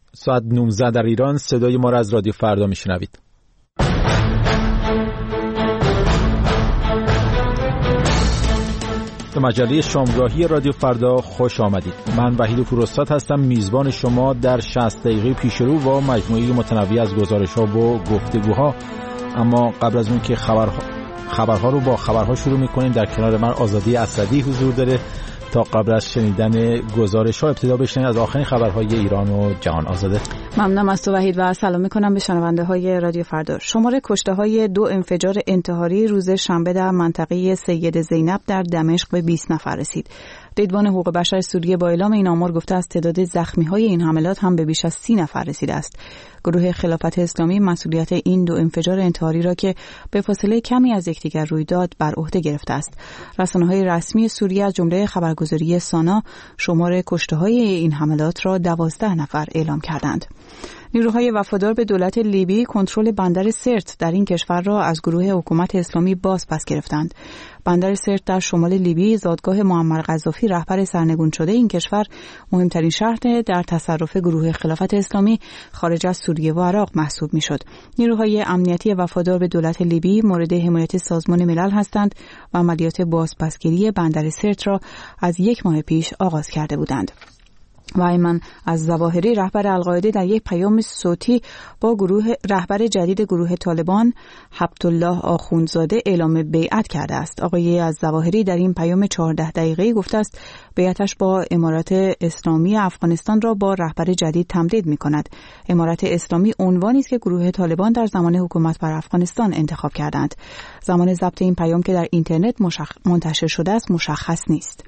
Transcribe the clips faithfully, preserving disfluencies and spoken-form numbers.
ساعت نوزده در ایران صدای ما را از رادیو فردا میشنوید. به مجله شامگاهی رادیو فردا خوش آمدید. من وحید پوراستاد هستم، میزبان شما در شصت دقیقه پیشرو با مجموعه متنوع از گزارش‌ها و گفتگوها. اما قبل از اون که خبرها خبرها رو با خبرها شروع می‌کنیم، در کنار من آزادی اسدی حضور داره تا قبل از شنیدن گزارش‌ها ابتدا بشنوید از آخرین خبرهای ایران و جهان. آزاده. ممنونم از تو وحید و سلام می‌کنم به شنونده‌های رادیو فردا. شمار کشته‌های دو انفجار انتحاری روز شنبه در منطقه سید زینب در دمشق به بیست نفر رسید. دیدبان حقوق بشر سوریه با اعلام این آمار گفته است تعداد زخمی‌های این حملات هم به بیش از سی نفر رسیده است. گروه خلافت اسلامی مسئولیت این دو انفجار انتحاری را که به فاصله کمی از یکدیگر روی داد بر عهده گرفته است. رسانه‌های رسمی سوریه از جمله خبرگزاری سانا شمار کشته‌های این حملات را دوازده نفر اعلام کردند. نیروهای وفادار به دولت لیبی کنترل بندر سرت در این کشور را از گروه حکومت اسلامی باز پس گرفتند. بندر سرت در شمال لیبی زادگاه معمر قذافی رهبر سرنگون شده این کشور مهمترین شهر در تصرف گروه خلافت اسلامی خارج از سوریه و عراق محسوب میشد. نیروهای امنیتی وفادار به دولت لیبی مورد حمایت سازمان ملل هستند و عملیات بازپسگیری بندر سرت را از یک ماه پیش آغاز کرده بودند. و ایمن از ظواهری رهبر القاعده در یک پیام صوتی با گروه رهبر جدید گروه طالبان هبتالله آخوندزاده اعلام بیعت کرده است. آقای از ظواهری در این پیام چهارده دقیقه‌ای گفته است بیعتش با امارات اسلامی افغانستان را با رهبر جدید تمدید می‌کند. امارات اسلامی عنوانی است که گروه طالبان در زمان حکومت بر افغانستان انتخاب کردند. زمان ضبط این پیام که در اینترنت مشخ... منتشر شده است مشخص نیست.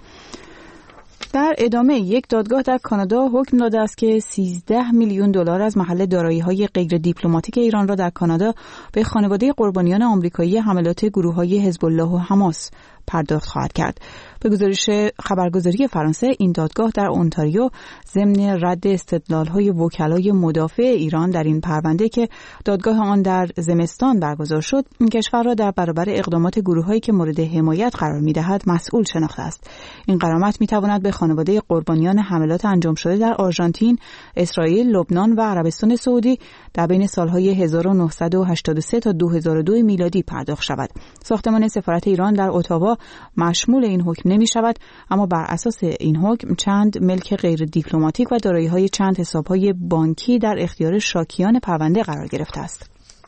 در ادامه یک دادگاه در کانادا حکم داده است که سیزده میلیون دلار از محل دارایی‌های غیر دیپلماتیک ایران را در کانادا به خانواده قربانیان آمریکایی حملات گروه‌های حزب الله و حماس پرداخت خواهد کرد. به گزارش خبرگزاری فرانسه این دادگاه در اونتاریو ضمن رد استدلال‌های وکلای مدافع ایران در این پرونده که دادگاه آن در زمستان برگزار شد، این کشور را در برابر اقدامات گروه‌هایی که مورد حمایت قرار می‌دهد مسئول شناخته است. این غرامت می‌تواند به خانواده قربانیان حملات انجام شده در آرژانتین، اسرائیل، لبنان و عربستان سعودی در بین سال‌های هزار و نهصد و هشتاد و سه تا دو هزار و دو میلادی پرداخت شود. ساختمان سفارت ایران در اتاوا مشمول این حکم نمی شود، اما بر اساس این حکم چند ملک غیر دیپلماتیک و دارایی‌های چند حساب‌های بانکی در اختیار شاکیان پرونده قرار گرفته است.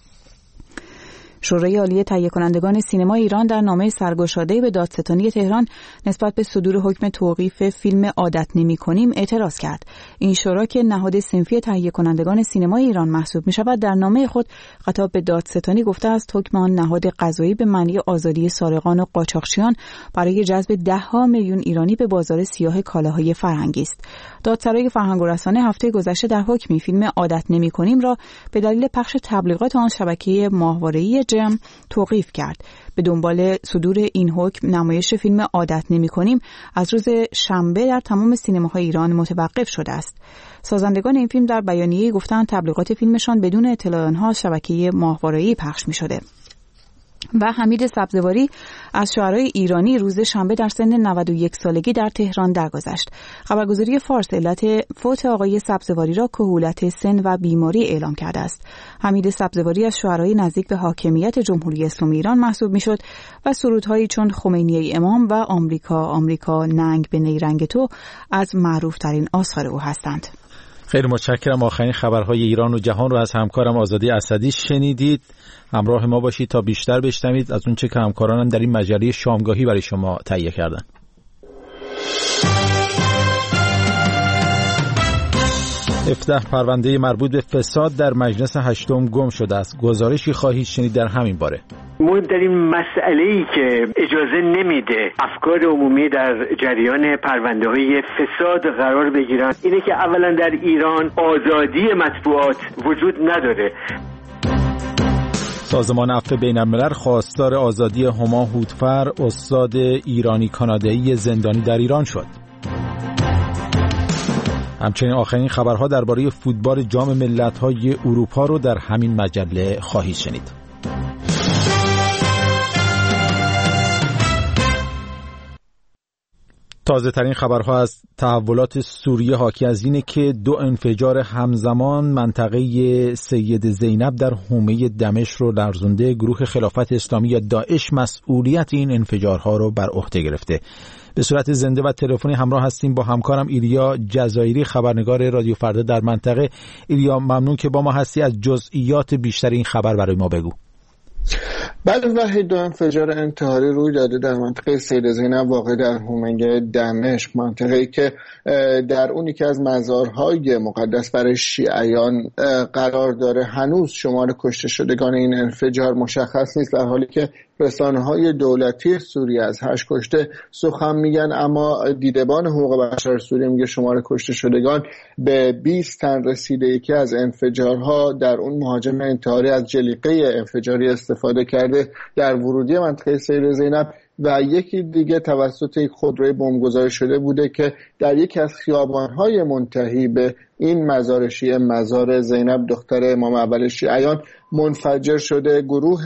شورای عالی تهیه کنندگان سینما ایران در نامه سرگشاده‌ای به دادستانی تهران نسبت به صدور حکم توقیف فیلم عادت نمی‌کنیم اعتراض کرد. این شورا که نهاد صنفی تهیه کنندگان سینما ایران محسوب می‌شود در نامه خود خطاب به دادستانی گفته است حکم آن نهاد قضایی به معنی آزادی سارقان و قاچاقچیان برای جذب ده‌ها میلیون ایرانی به بازار سیاه کالاهای فرهنگی است. دادسرای فرهنگ و رسانه هفته گذشته در حکمی فیلم عادت نمی‌کنیم را به دلیل پخش تبلیغات آن شبکه ماهواره‌ای جم توقیف کرد. به دنبال صدور این حکم نمایش فیلم عادت نمی‌کنیم از روز شنبه در تمام سینماهای ایران متوقف شده است. سازندگان این فیلم در بیانیه‌ای گفتند تبلیغات فیلمشان بدون اطلاع آنها شبکه ماهواره‌ای پخش می‌شده. و حمید سبزواری از شاعرای ایرانی روز شنبه در سن نود و یک سالگی در تهران درگذشت. خبرگزاری فارس علت فوت آقای سبزواری را کهولت سن و بیماری اعلام کرده است. حمید سبزواری از شاعرای نزدیک به حاکمیت جمهوری اسلامی ایران محسوب میشد و سرودهایی چون خمینی امام و آمریکا آمریکا ننگ به نیرنگ تو از معروفترین آثار او هستند. خیلی متشکرم. آخرین خبرهای ایران و جهان رو از همکارم آزادی اسدی شنیدید. همراه ما باشید تا بیشتر بشنوید از اون چه که همکارانم در این مجله شامگاهی برای شما تهیه کردن. هفده پرونده مربوط به فساد در مجلس هشتم گم شده است. گزارشی خواهید شنید در همین باره. مهمترین مسئله‌ای که اجازه نمیده افکار عمومی در جریان پرونده‌های فساد قرار بگیرن اینه که اولا در ایران آزادی مطبوعات وجود نداره. سازمان عفو بین‌الملل خواستار آزادی هما هودفر استاد ایرانی کانادایی زندانی در ایران شد. همچنین آخرین خبرها درباره فوتبال جام ملت‌های اروپا رو در همین مجله خواهید شنید. تازه ترین خبرها از تحولات سوریه حاکی از اینه که دو انفجار همزمان منطقه سید زینب در حومه دمشق رو لرزونده. گروه خلافت اسلامی یا داعش مسئولیت این انفجارها رو بر عهده گرفته. به صورت زنده و تلفنی همراه هستیم با همکارم ایلیا جزایری، خبرنگار رادیو فردا در منطقه. ایلیا، ممنون که با ما هستی. از جزئیات بیشتر این خبر برای ما بگو. بله وحید، دو انفجار انتحاری روی داده در منطقه سید زینب واقع در حومه دمشق، منطقه‌ای که در اونی که از مزارهای مقدس برای شیعیان قرار داره. هنوز شمار کشته شدگان این انفجار مشخص نیست، در حالی که رسانه‌های دولتی سوریه از هشت کشته سخن میگن، اما دیدبان حقوق بشر سوریه میگه شمار کشته شدگان به بیست تن رسیده. یکی از انفجارها در اون مهاجم انتحاری از جلیقه انفجاری استفاده کرده در ورودی منطقه سید زینب و یکی دیگه توسط یک خودروی بمبگذاری شده بوده که در یکی از خیابان‌های منتهی به این مزار شیعه، مزار زینب دختر امام اول شیعیان، منفجر شده. گروه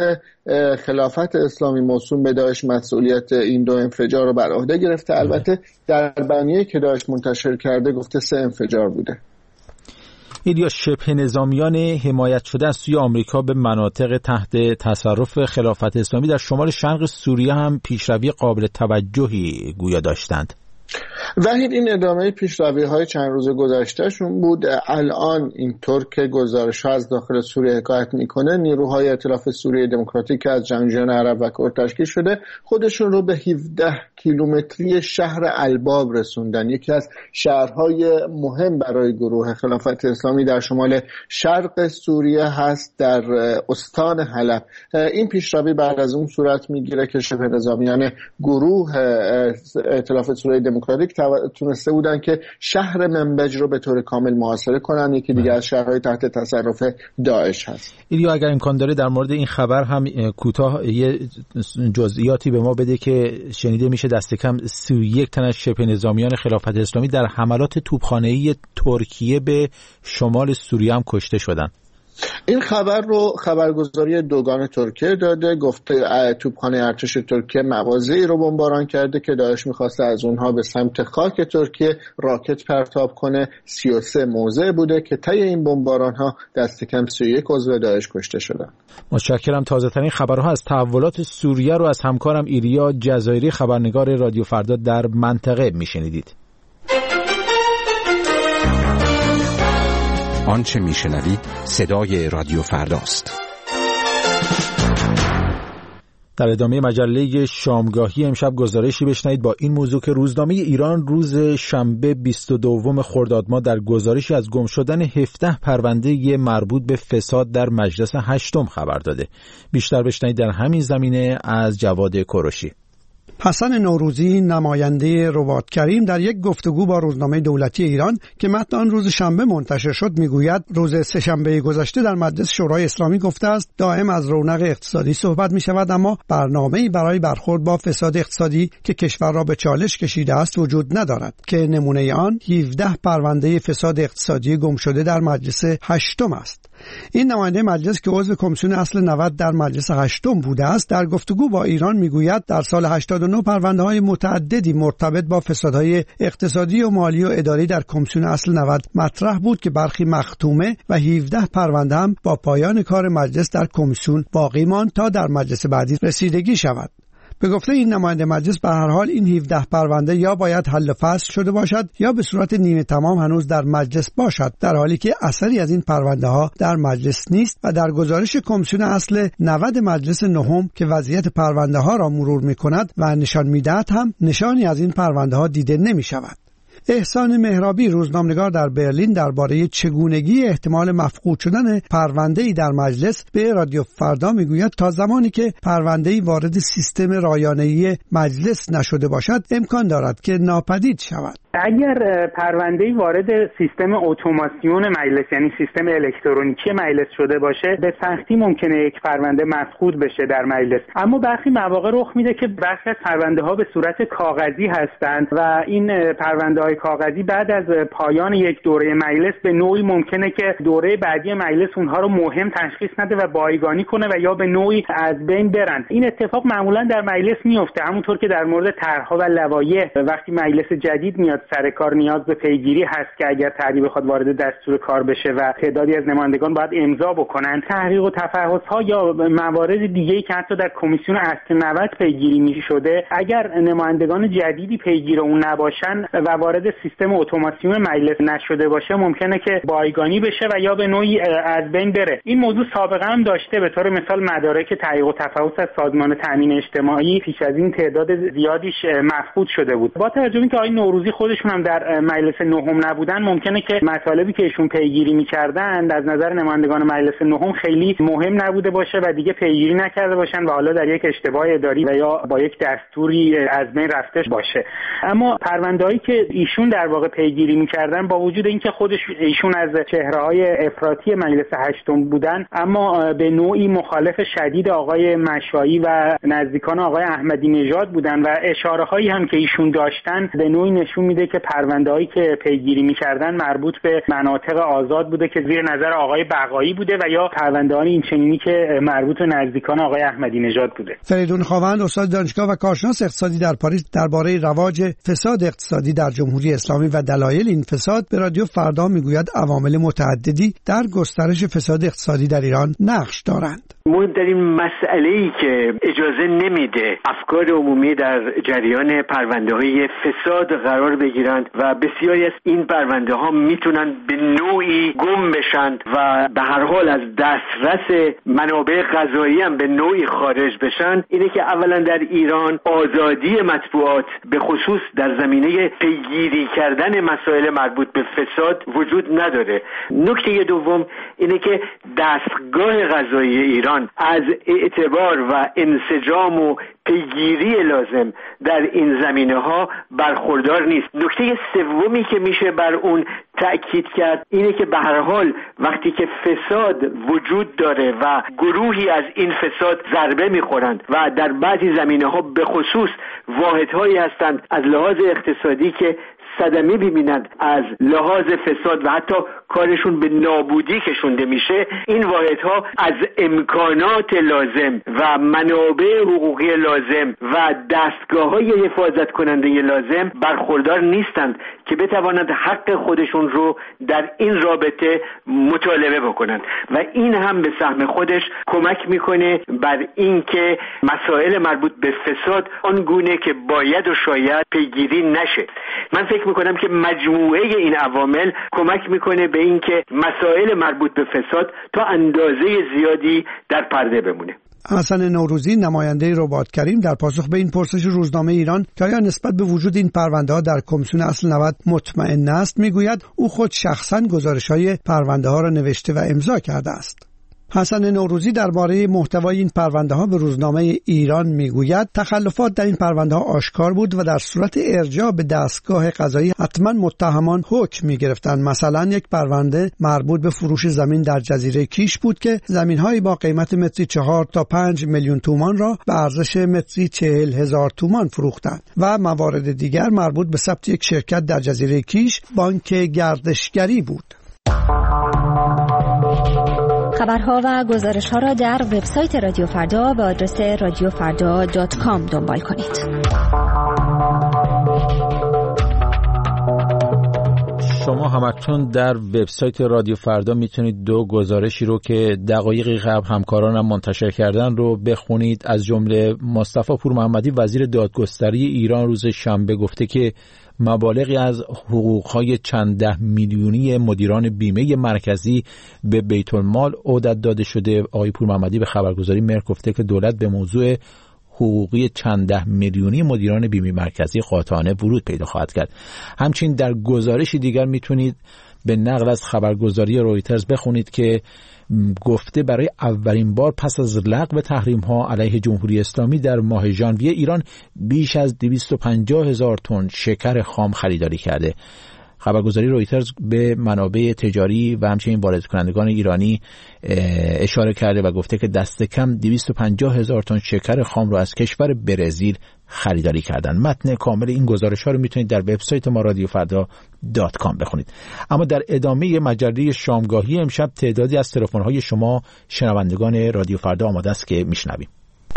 خلافت اسلامی موسوم به داعش مسئولیت این دو انفجار رو بر عهده گرفته. البته در بیانیه‌ای که داعش منتشر کرده گفته سه انفجار بوده. ایلیا، شبه نظامیان حمایت شده از سوی آمریکا به مناطق تحت تصرف خلافت اسلامی در شمال شرق سوریه هم پیشروی قابل توجهی گویا داشتند. وحید، این ادامه پیشروی‌های چند روز گذشتهشون بود. الان اینطور که گزارش‌ها از داخل سوریه حکایت میکنه، نیروهای ائتلاف سوریه دموکراتیک که از جنگجویان عرب و کرد تشکیل شده خودشون رو به هفده کیلومتری شهر الباب رسوندن، یکی از شهرهای مهم برای گروه خلافت اسلامی در شمال شرق سوریه هست، در استان حلب. این پیشروی بعد از اون صورت میگیره که شبه نظامیان گروه ائتلاف سوریه دموکراتیک تونسته بودن که شهر منبج رو به طور کامل محاصره کنن. یکی دیگه از شهرهای تحت تصرف داعش هست. ایلیا، اگر امکان داره در مورد این خبر هم کوتاه یه جزئیاتی به ما بده که شنیده میشه دست کم سی و یک تن از شبه نظامیان خلافت اسلامی در حملات توپخانه‌ای ترکیه به شمال سوریه هم کشته شدن. این خبر رو خبرگزاری دوگان ترکیه داده، گفته توپخانه ارتش ترکیه مواضعی رو بمباران کرده که داعش می‌خواسته از اونها به سمت خاک ترکیه راکت پرتاب کنه. سی و سه موضع بوده که طی این بمباران‌ها دست کم سی و یک عضو داعش کشته شدن. متشکرم. تازه ترین خبرها از تحولات سوریه رو از همکارم ایلیا جزایری، خبرنگار رادیو فردا در منطقه میشنیدید. آنچه میشنوید صدای رادیو فرداست. در ادامه مجله شامگاهی امشب گزارشی بشنوید با این موضوع که روزنامه ایران روز شنبه بیست و دو خرداد ماه در گزارشی از گم شدن هفده پرونده مربوط به فساد در مجلس هشتم خبر داده. بیشتر بشنوید در همین زمینه از جواد کوروشی. حسن نوروزی، نماینده رباط کریم، در یک گفتگو با روزنامه دولتی ایران که متن آن روز شنبه منتشر شد میگوید روز سه‌شنبه گذشته در مجلس شورای اسلامی گفته است دائم از رونق اقتصادی صحبت می شود، اما برنامه‌ای برای برخورد با فساد اقتصادی که کشور را به چالش کشیده است وجود ندارد که نمونه آن هفده پرونده فساد اقتصادی گم شده در مجلس هشتم است. این نماینده مجلس که عضو کمیسیون اصل نود در مجلس هشتم بوده است در گفتگو با ایران میگوید در سال هشتاد و نه پرونده‌های متعددی مرتبط با فسادهای اقتصادی و مالی و اداری در کمیسیون اصل نود مطرح بود که برخی مختومه و هفده پرونده هم با پایان کار مجلس در کمیسیون باقی ماند تا در مجلس بعدی رسیدگی شود. به گفته این نماینده مجلس به هر حال این هفده پرونده یا باید حل و فصل شده باشد یا به صورت نیمه تمام هنوز در مجلس باشد، در حالی که اثری از این پرونده ها در مجلس نیست و در گزارش کمیسیون اصل نود مجلس نهم که وضعیت پرونده ها را مرور می کند و نشان می دهد هم نشانی از این پرونده ها دیده نمی شود. احسان مهرابی، روزنامه‌نگار در برلین، درباره چگونگی احتمال مفقود شدن پرونده‌ای در مجلس به رادیو فردا میگوید تا زمانی که پرونده‌ای وارد سیستم رایانه‌ای مجلس نشده باشد امکان دارد که ناپدید شود. اگر پرونده‌ای وارد سیستم اتوماسیون مجلس یعنی سیستم الکترونیکی مجلس شده باشه به سختی ممکنه یک پرونده مفقود بشه در مجلس، اما برخی مواقع رخ میده که برخی از پرونده‌ها به صورت کاغذی هستند و این پرونده طرح‌های کاغذی بعد از پایان یک دوره مجلس به نوعی ممکنه که دوره بعدی مجلس اونها رو مهم تشخیص نده و بایگانی کنه و یا به نوعی از بین برن. این اتفاق معمولا در مجلس میفته، همونطور که در مورد طرح‌ها و لوایح وقتی مجلس جدید میاد سر کار نیاز به پیگیری هست که اگر طرحی بخواد وارد دستور کار بشه و تعدادی از نمایندگان باید امضا بکنن. تحقیق و تفحص‌ها یا موارد دیگه‌ای که حتی در کمیسیون اصل نود پیگیری می‌شده، اگر نمایندگان جدیدی پیگیر اون نباشن و وارد سیستم اتوماسیون مجلس نشده باشه، ممکنه که بایگانی بشه و یا به نوعی از بین بره. این موضوع سابقه هم داشته. به طور مثال مدارک تحقیق و تفحص از سازمان تامین اجتماعی پیش از این تعداد زیادیش مفقود شده بود. با توجه به اینکه آقای نوروزی خودشون هم در مجلس نهم نبودن، ممکنه که مطالبی که ایشون پیگیری می‌کردند از نظر نمایندگان مجلس نهم خیلی مهم نبوده باشه و دیگه پیگیری نکرده باشن و حالا در یک اشتباه اداری و یا با یک دستوری از بین رفته باشه. اما پرونده‌ای که ایشون در واقع پیگیری می‌کردن، با وجود اینکه خودش ایشون از چهره‌های افراطی مجلس هشتم بودن، اما به نوعی مخالف شدید آقای مشایی و نزدیکان آقای احمدی نژاد بودن و اشاره‌هایی هم که ایشون داشتن به نوعی نشون میده که پرونده‌هایی که پیگیری می‌کردن مربوط به مناطق آزاد بوده که زیر نظر آقای بقایی بوده و یا پرونده‌های این چنینی که مربوط به نزدیکان آقای احمدی نژاد بوده. فریدون خواوند، استاد دانشگاه و کارشناس اقتصادی در پاریس، درباره رواج فساد اقتصادی در جمهوری اسلامی و دلایل این فساد به رادیو فردا میگوید عوامل متعددی در گسترش فساد اقتصادی در ایران نقش دارند. مهمترین مسئله‌ای که اجازه نمیده افکار عمومی در جریان پرونده‌های فساد قرار بگیرند و بسیاری از این پرونده‌ها میتونن به نوعی گم بشن و به هر حال از دسترس منابع قضایی هم به نوعی خارج بشن، اینه که اولا در ایران آزادی مطبوعات به خصوص در زمینه پیگیری کردن مسائل مربوط به فساد وجود نداره. نکته دوم اینه که دستگاه قضایی ایران از اعتبار و انسجام و پیگیری لازم در این زمینه‌ها برخوردار نیست. نکته سومی که میشه بر اون تأکید کرد اینه که به هر حال وقتی که فساد وجود داره و گروهی از این فساد ضربه میخورند و در بعضی زمینه‌ها به خصوص واحدهایی هستند از لحاظ اقتصادی که صدمه ببینند از لحاظ فساد و حتی کارشون به نابودی کشونده میشه، این واحدها از امکانات لازم و منابع حقوقی لازم و دستگاه‌های حفاظت کننده لازم برخوردار نیستند که بتوانند حق خودشون رو در این رابطه مطالبه بکنند و این هم به سهم خودش کمک میکنه بر اینکه مسائل مربوط به فساد آنگونه که باید و شاید پیگیری نشه. من فکر میکنم که مجموعه این عوامل کمک میکنه به اینکه مسائل مربوط به فساد تا اندازه زیادی در پرده بمونه. حسن نوروزی، نماینده رباط‌کریم، در پاسخ به این پرسش روزنامه ایران که آیا نسبت به وجود این پرونده‌ها در کمیسیون اصل نود مطمئن است، میگوید او خود شخصاً گزارش‌های پرونده‌ها را نوشته و امضا کرده است. حسن نوروزی درباره محتوای این پرونده‌ها به روزنامه ایران میگوید تخلفات در این پرونده‌ها آشکار بود و در صورت ارجاع به دستگاه قضایی حتما متهمان حکم می‌گرفتند. مثلا یک پرونده مربوط به فروش زمین در جزیره کیش بود که زمین‌هایی با قیمت متری چهار تا پنج میلیون تومان را به ارزش متری چهل هزار تومان فروختند و موارد دیگر مربوط به ثبت یک شرکت در جزیره کیش بانک گردشگری بود. خبرها و گزارش‌ها را در وبسایت رادیو فردا به آدرس رادیو فردا دات کام دنبال کنید. شما همتون در وبسایت رادیو فردا میتونید دو گزارشی رو که دقایقی قبل همکارانم منتشر کردن رو بخونید. از جمله مصطفی پور محمدی، وزیر دادگستری ایران، روز شنبه گفته که مبالغی از حقوق‌های چند ده میلیونی مدیران بیمه مرکزی به بیت المال عودت داده شده. آقای پور محمدی به خبرگزاری مهر گفته که دولت به موضوع حقوقی چند ده میلیونی مدیران بیمه مرکزی قاطعانه ورود پیدا خواهد کرد. همچنین در گزارشی دیگر میتونید به نقل از خبرگزاری رویترز بخونید که گفته برای اولین بار پس از لغو تحریم‌ها علیه جمهوری اسلامی در ماه ژانویه ایران بیش از دویست و پنجاه هزار تن شکر خام خریداری کرده. خبرگزاری رویترز به منابع تجاری و همچنین وارد کنندگان ایرانی اشاره کرده و گفته که دست کم دویست و پنجاه هزار تن شکر خام رو از کشور برزیل خریداری کردن. متن کامل این گزارش ها رو میتونید در وبسایت ما رادیو فردا دات کام بخونید. اما در ادامه مجله شامگاهی امشب تعدادی از تلفن های شما شنوندگان رادیو فردا آماده است که میشنویم.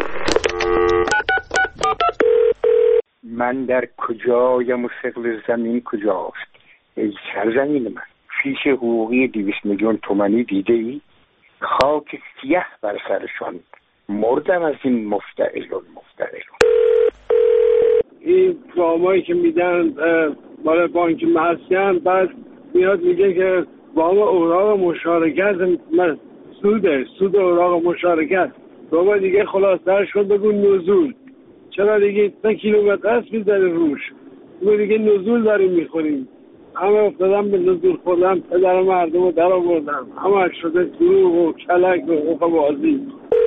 من در کجایم و ثقل زمین کجاست؟ ای سرزمین من، فیش حقوقی دویست میلیون تومانی دیده ای؟ خاک سیاه بر سرشان، مردم از این مفتعلون مفتعلون. این وامایی که میدن برای بانک مسکن، بعد میاد میگه که وام اوراق مشارکت سوده، سود اوراق مشارکت. بابا دیگه خلاصترش کن بگو نزول. چرا دیگه سه کیلومتر است میزنی روش؟ بگو دیگه نزول داریم میخوریم. همه افتادن به نزول خوردن، پدر مردم رو در آوردن، همه شده دروغ و کلک و حقوق‌بازی.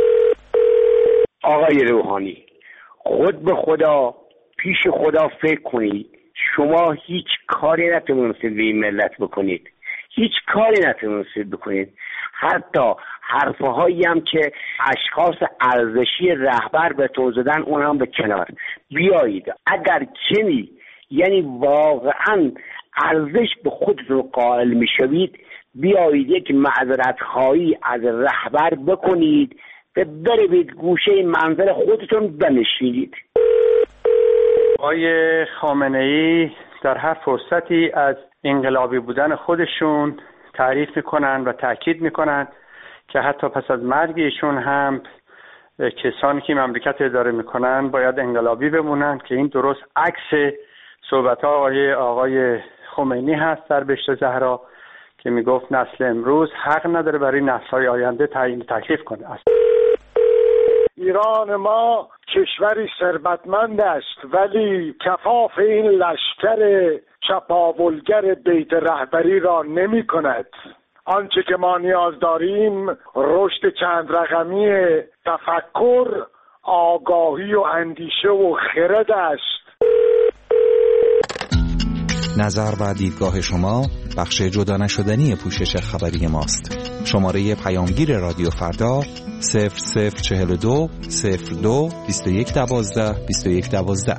آقای روحانی، خود به خدا پیش خدا فکر کنید. شما هیچ کاری نتونستید به این ملت بکنید، هیچ کاری نتونستید بکنید. حتی حرفهایی هم که اشخاص ارزشی رهبر به تو زدن اون هم به کنار بیایید. اگر کمی یعنی واقعا ارزش به خودتون قائل میشوید، بیایید یک معذرت خواهی از رهبر بکنید و برید گوشه منزل خودتون بنشینید. آقای خامنه‌ای در هر فرصتی از انقلابی بودن خودشون تعریف میکنن و تاکید میکنن که حتی پس از مرگ ایشون هم کسانی که مملکت اداره میکنن باید انقلابی بمونن، که این درست عکس صحبت آقای آقای خمینی هست در بهشت زهرا که میگفت نسل امروز حق نداره برای نسل‌های آینده تعیین تکلیف کنه. ایران ما کشوری ثروتمند است، ولی کفاف این لشکر چپاولگر بیت رهبری را نمی کند. آنچه که ما نیاز داریم رشد چند رقمی تفکر، آگاهی و اندیشه و خرد است. نظر و دیدگاه شما بخش جدا نشدنی پوشش خبری ماست. شماره پیامگیر رادیو فردا صفر صفر چهل و دو صفر دو بیست و یک دوازده بیست و یک دوازده.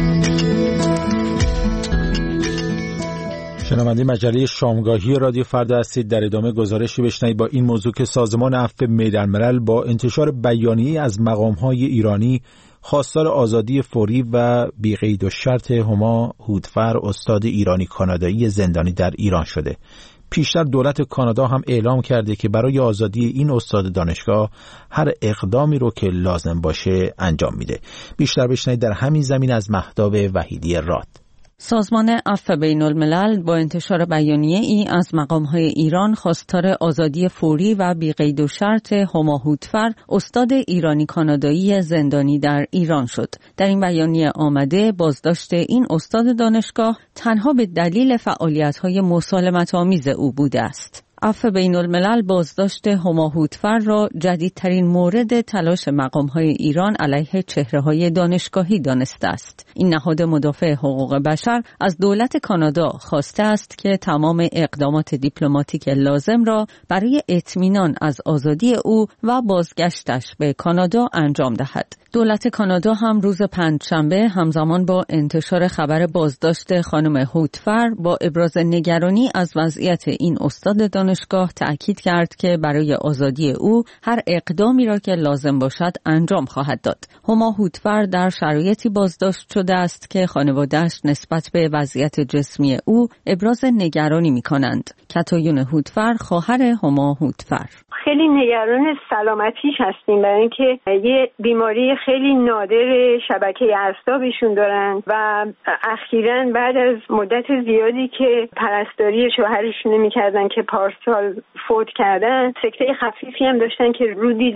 شنونده مجله شامگاهی رادیو فردا هستید. در ادامه گزارشی بشنوید با این موضوع که سازمان عفو بین‌الملل با انتشار بیانیه‌ای از مقام‌های ایرانی خواستار آزادی فوری و بی‌قید و شرط هما هودفر، استاد ایرانی کانادایی زندانی در ایران شده. پیشتر دولت کانادا هم اعلام کرده که برای آزادی این استاد دانشگاه هر اقدامی رو که لازم باشه انجام میده. بیشتر بشنوید در همین زمین از مهتاب وحیدی راد. سازمان عفو بین‌الملل با انتشار بیانیه‌ای از مقام‌های ایران خواستار آزادی فوری و بی‌قید و شرط هما هودفر، استاد ایرانی کانادایی زندانی در ایران شد. در این بیانیه آمده بازداشت این استاد دانشگاه تنها به دلیل فعالیت‌های مسالمت‌آمیز او بوده است. عفو بین‌الملل بازداشت هما هودفر را جدیدترین مورد تلاش مقام‌های ایران علیه چهره‌های دانشگاهی دانسته است. این نهاد مدافع حقوق بشر از دولت کانادا خواسته است که تمام اقدامات دیپلماتیک لازم را برای اطمینان از آزادی او و بازگشتش به کانادا انجام دهد. دولت کانادا هم روز پنجشنبه همزمان با انتشار خبر بازداشت خانم هودفر با ابراز نگرانی از وضعیت این استاد دانشگاه تأکید کرد که برای آزادی او هر اقدامی را که لازم باشد انجام خواهد داد. هما هودفر در شرایطی بازداشت شده است که خانواده‌اش نسبت به وضعیت جسمی او ابراز نگرانی می‌کنند. کتایون هودفر خواهر هما هودفر: خیلی نگران سلامتیش هستیم، برای اینکه یه بیماری خیلی نادر شبکه اعصاب ایشون دارن و اخیراً بعد از مدت زیادی که پرستاری شوهرشون نمی‌کردن که پارسال فوت کردن، سکته خفیفی هم داشتن که رو دیدش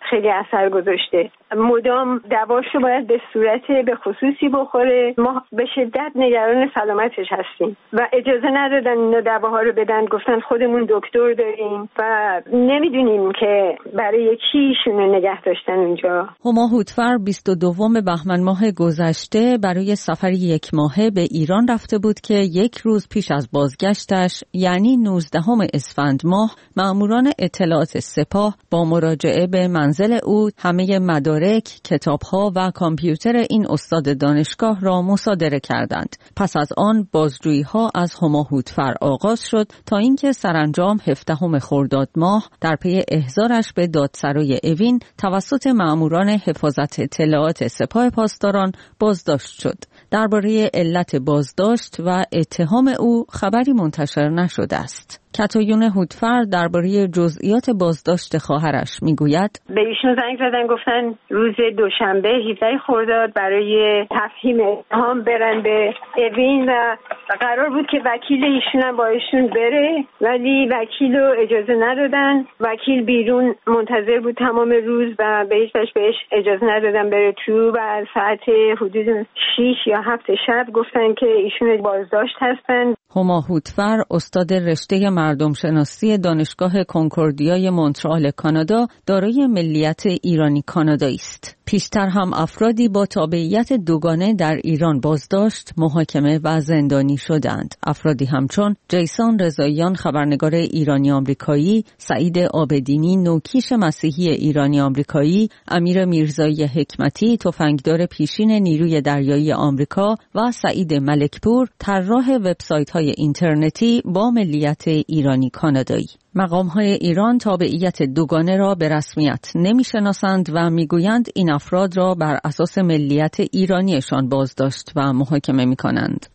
خیلی اثر گذاشته. مدام دواش رو باید به صورت به خصوصی بخوره. ما به شدت نگران سلامتش هستیم و اجازه ندادن اینا دواها رو بدن، گفتن خودمون دکتر داریم و نمیدونیم که برای کی ایشونو نگه داشتن اونجا. هما هوتفر بیست و دوم بهمن ماه گذشته برای سفری یک ماهه به ایران رفته بود که یک روز پیش از بازگشتش یعنی نوزدهم اسفند ماه مأموران اطلاعات سپاه با مراجعه به منزل او همه مدارک، کتاب‌ها و کامپیوتر این استاد دانشگاه را مصادره کردند. پس از آن بازجویی‌ها از هما هوتفر آغاز شد تا اینکه سرانجام هفدهم خرداد ماه در پی احضارش به دادسرای اوین توسط مأموران حفاظت اطلاعات سپاه پاسداران بازداشت شد. درباره علت بازداشت و اتهام او خبری منتشر نشده است. کتایون هوتفر درباره جزئیات بازداشت خواهرش میگوید: به ایشون زنگ زدن گفتن روز دوشنبه هفدهم خرداد برای تفهیم اتهام برن به اوین و قرار بود که وکیل ایشون هم با ایشون بره، ولی وکیل رو اجازه ندادن. وکیل بیرون منتظر بود تمام روز و به هیچ وجه بهش اجازه ندادن بره تو و ساعت حدود شش یا هفت شب گفتن که ایشون بازداشت هستن. هما هوتفر استاد رشته مردم شناسی دانشگاه کنکوردیای مونترال کانادا دارای ملیت ایرانی کانادایی است. پیشتر هم افرادی با تابعیت دوگانه در ایران بازداشت، محاکمه و زندانی شدند. افرادی همچون جیسان رضاییان خبرنگار ایرانی آمریکایی، سعید عابدینی نوکیش مسیحی ایرانی آمریکایی، امیر میرزایی حکمتی تفنگدار پیشین نیروی دریایی آمریکا و سعید ملکپور طراح وبسایت‌های اینترنتی با ملیت ایرانی کانادایی. مقام‌های ایران تابعیت دوگانه را به رسمیت نمی‌شناسند و می‌گویند این افراد را بر اساس ملیت ایرانیشان بازداشت و محاکمه می‌کنند.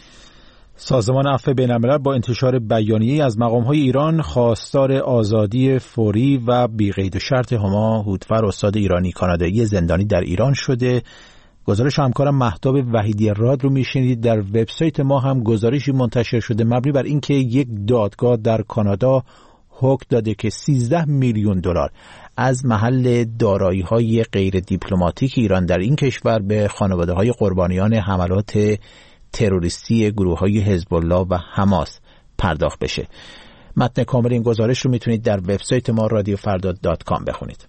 سازمان عفو بین‌الملل با انتشار بیانیه‌ای از مقام‌های ایران خواستار آزادی فوری و بی‌قید و شرط هما هوتفر استاد ایرانی کانادایی زندانی در ایران شده. گزارش همکارم مهتاب وحیدی راد رو میشنید. در وبسایت ما هم گزارشی منتشر شده مبنی بر اینکه یک دادگاه در کانادا حکم داده که سیزده میلیون دلار از محل دارایی‌های غیر دیپلماتیک ایران در این کشور به خانواده‌های قربانیان حملات تروریستی گروه‌های حزب الله و حماس پرداخت بشه. متن کامل این گزارش رو میتونید در وبسایت ما رادیو فردا دات کام بخونید.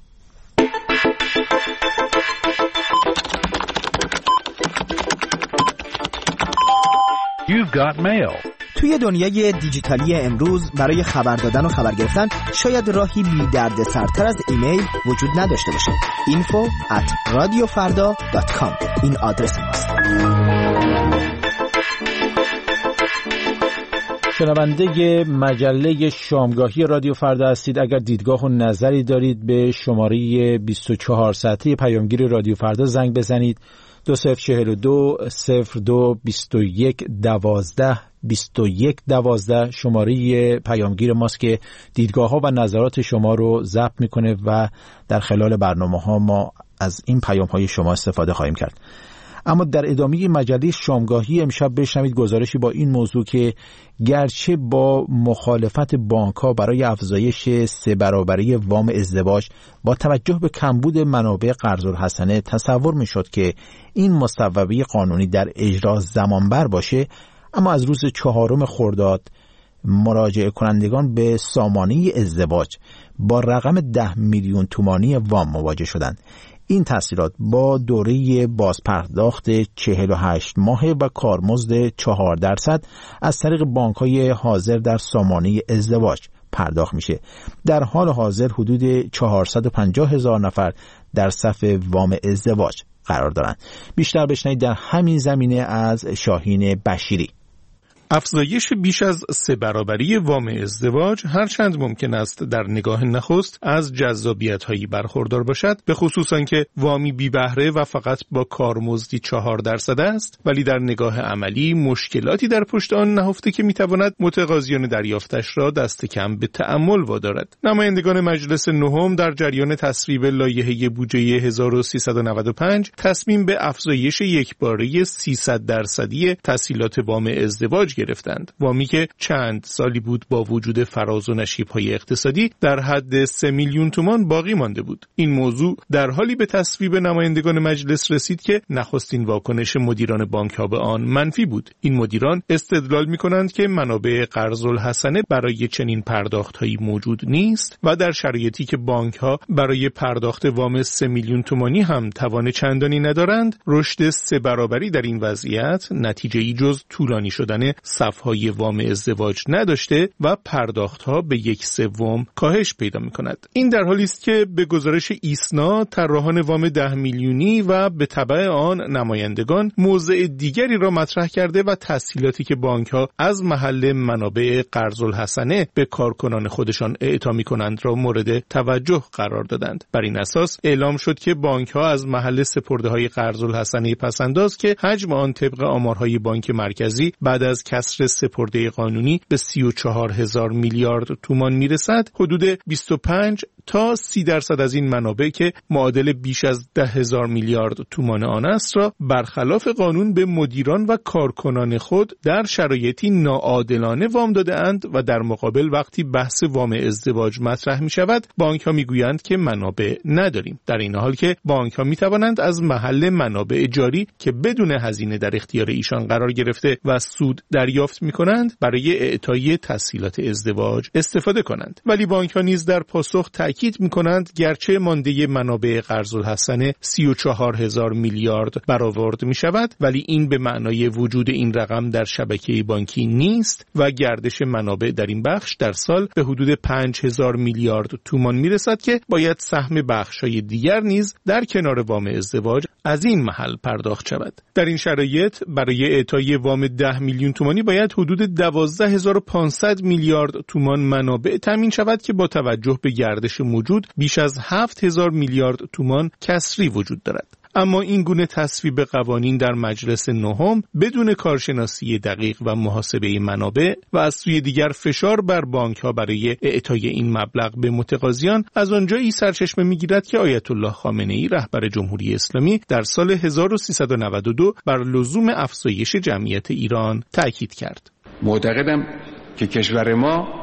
You've got mail. توی دنیای دیجیتالی امروز برای خبر دادن و خبر گرفتن شاید راهی بی درد سرتر از ایمیل وجود نداشته باشه. info at radiofarda dot com این آدرس ماست. شنونده مجله شامگاهی رادیو فردا هستید. اگر دیدگاه و نظری دارید به شماره بیست و چهار ساعته پیامگیر رادیو فردا زنگ بزنید. دو صفر چهل و دو صفر دو بیست و یک دوازده بیست و یک دوازده شماره پیامگیر ماست که دیدگاه ها و نظرات شما رو ضبط میکنه و در خلال برنامه ها ما از این پیام های شما استفاده خواهیم کرد. اما در ادامه مجله شامگاهی امشب بشنوید گزارشی با این موضوع که گرچه با مخالفت بانک‌ها برای افزایش سه برابری وام ازدواج با توجه به کمبود منابع قرض الحسنه تصور می‌شد که این مصوبه قانونی در اجرا زمانبر باشه، اما از روز چهارم خرداد مراجعه کنندگان به سامانه ازدواج با رقم ده میلیون تومانی وام مواجه شدند. این تسهیلات با دوره بازپرداخت چهل و هشت ماهه و کارمزد چهار درصد از طریق بانک‌های حاضر در سامانه ازدواج پرداخت میشه. در حال حاضر حدود چهارصد و پنجاه هزار نفر در صف وام ازدواج قرار دارند. بیشتر بشنوید در همین زمینه از شاهین بشیری. افزایش بیش از سه برابری وام ازدواج هرچند ممکن است در نگاه نخست از جذابیت‌هایی برخوردار باشد، به خصوص آنکه وامی بی بهره و فقط با کارمزدی چهار درصد است، ولی در نگاه عملی مشکلاتی در پشت آن نهفته که میتواند متقاضیان دریافتش را دست کم به تأمل وادارد. نمایندگان مجلس نهم در جریان تصویب لایحه بودجه هزار و سیصد و نود و پنج تصمیم به افزایش یکباره سیصد درصدی تسهیلات وام ازدواج گرفتند. وامی که چند سالی بود با وجود فراز و نشیب‌های اقتصادی در حد سه میلیون تومان باقی مانده بود. این موضوع در حالی به تصویب نمایندگان مجلس رسید که نخستین واکنش مدیران بانک‌ها به آن منفی بود. این مدیران استدلال می‌کنند که منابع قرض الحسنه برای چنین پرداخت‌هایی موجود نیست و در شرایطی که بانک‌ها برای پرداخت وام سه میلیون تومانی هم توان چندانی ندارند، رشد سه برابری در این وضعیت نتیجه‌ای جز طولانی شدن صف‌های وام ازدواج نداشته و پرداخت‌ها به یک سوم کاهش پیدا می‌کند. این در حالی است که به گزارش ایسنا طراحان وام ده میلیونی و به تبع آن نمایندگان موضع دیگری را مطرح کرده و تسهیلاتی که بانک‌ها از محل منابع قرض الحسنه به کارکنان خودشان اعطا می‌کنند را مورد توجه قرار دادند. بر این اساس اعلام شد که بانک‌ها از محل سپرده‌های قرض الحسنه پس‌انداز که حجم آن طبق آمارهای بانک مرکزی بعد از کسر سپرده قانونی به سی و چهار هزار میلیارد تومان میرسد، حدود بیست و پنج تا سی درصد از این منابع که معادل بیش از ده هزار میلیارد تومان آن است را برخلاف قانون به مدیران و کارکنان خود در شرایطی ناعادلانه وام داده‌اند و در مقابل وقتی بحث وام ازدواج مطرح می شود بانک‌ها میگویند که منابع نداریم، در این حال که بانک‌ها می توانند از محل منابع جاری که بدون هزینه در اختیار ایشان قرار گرفته و سود دریافت می کنند برای اعطای تسهیلات ازدواج استفاده کنند. ولی بانک‌ها نیز در پاسخ تأکید می کنند گرچه مانده منابع قرض الحسنه سی و چهار هزار میلیارد برآورد می شود، ولی این به معنای وجود این رقم در شبکه بانکی نیست و گردش منابع در این بخش در سال به حدود پنج هزار میلیارد تومان می رسد که باید سهم بخش‌های دیگر نیز در کنار وام ازدواج از این محل پرداخت شود. در این شرایط برای اعطای وام ده میلیون تومانی باید حدود دوازده هزار و پانصد میلیارد تومان منابع تامین شود که با توجه به گردش موجود بیش از هفت هزار میلیارد تومان کسری وجود دارد. اما این گونه تصویب قوانین در مجلس نهم بدون کارشناسی دقیق و محاسبه منابع و از سوی دیگر فشار بر بانک‌ها برای اعطای این مبلغ به متقاضیان از آنجایی سرچشمه می‌گیرد که آیت الله خامنه‌ای رهبر جمهوری اسلامی در سال هزار و سیصد و نود و دو بر لزوم افزایش جمعیت ایران تأکید کرد. معتقدم که کشور ما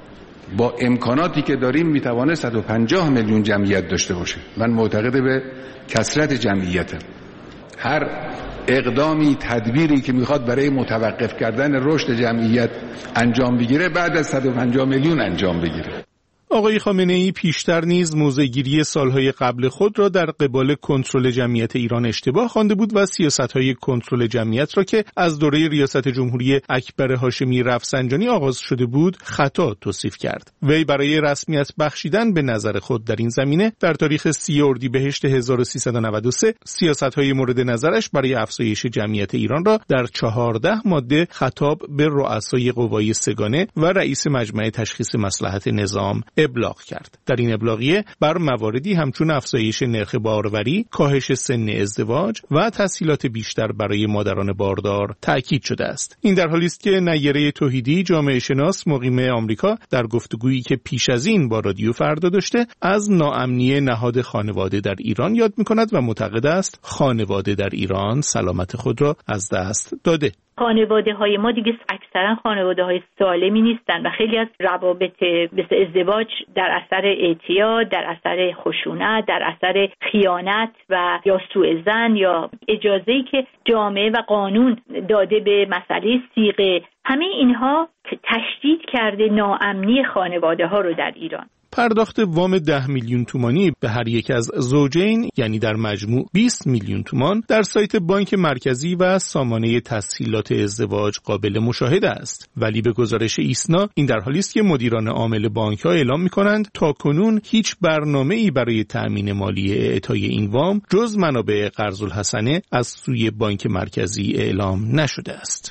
با امکاناتی که داریم میتوانه صد و پنجاه میلیون جمعیت داشته باشه. من معتقد به کثرت جمعیتم. هر اقدامی تدبیری که میخواد برای متوقف کردن رشد جمعیت انجام بگیره بعد از صد و پنجاه میلیون انجام بگیره. آقای خامنه‌ای پیشتر نیز موضع‌گیری سالهای قبل خود را در قبال کنترل جمعیت ایران اشتباه خوانده بود و سیاست‌های کنترل جمعیت را که از دوره ریاست جمهوری اکبر هاشمی رفسنجانی آغاز شده بود خطا توصیف کرد. وی برای رسمیت بخشیدن به نظر خود در این زمینه در تاریخ سی اردیبهشت هزار و سیصد و نود و سه سیاست‌های مورد نظرش برای افزایش جمعیت ایران را در چهارده ماده خطاب به رؤسای قوای سگانه و رئیس مجمع تشخیص مصلحت نظام ابلاغ کرد. در این ابلاغیه بر مواردی همچون افزایش نرخ باروری، کاهش سن ازدواج و تسهیلات بیشتر برای مادران باردار تأکید شده است. این در حالی است که نیره توحیدی جامعه شناس مقیم آمریکا در گفتگویی که پیش از این با رادیو فردا داشته از ناامنی نهاد خانواده در ایران یاد می‌کند و معتقد است خانواده در ایران سلامت خود را از دست داده. خانواده های ما دیگه اکثرا خانواده های سالمی نیستن و خیلی از روابط مثل ازدواج در اثر اعتیاد، در اثر خشونت، در اثر خیانت و یا سوء ظن یا اجازه‌ای که جامعه و قانون داده به مسئله صیغه، همه اینها تشدید کرده ناامنی خانواده ها رو در ایران. پرداخت وام ده میلیون تومانی به هر یک از زوجین یعنی در مجموع بیست میلیون تومان در سایت بانک مرکزی و سامانه تسهیلات ازدواج قابل مشاهده است. ولی به گزارش ایسنا این در حالی است که مدیران عامل بانک‌ها اعلام می‌کنند تاکنون هیچ برنامه‌ای برای تأمین مالی اعطای این وام جز منابع قرض الحسنه از سوی بانک مرکزی اعلام نشده است.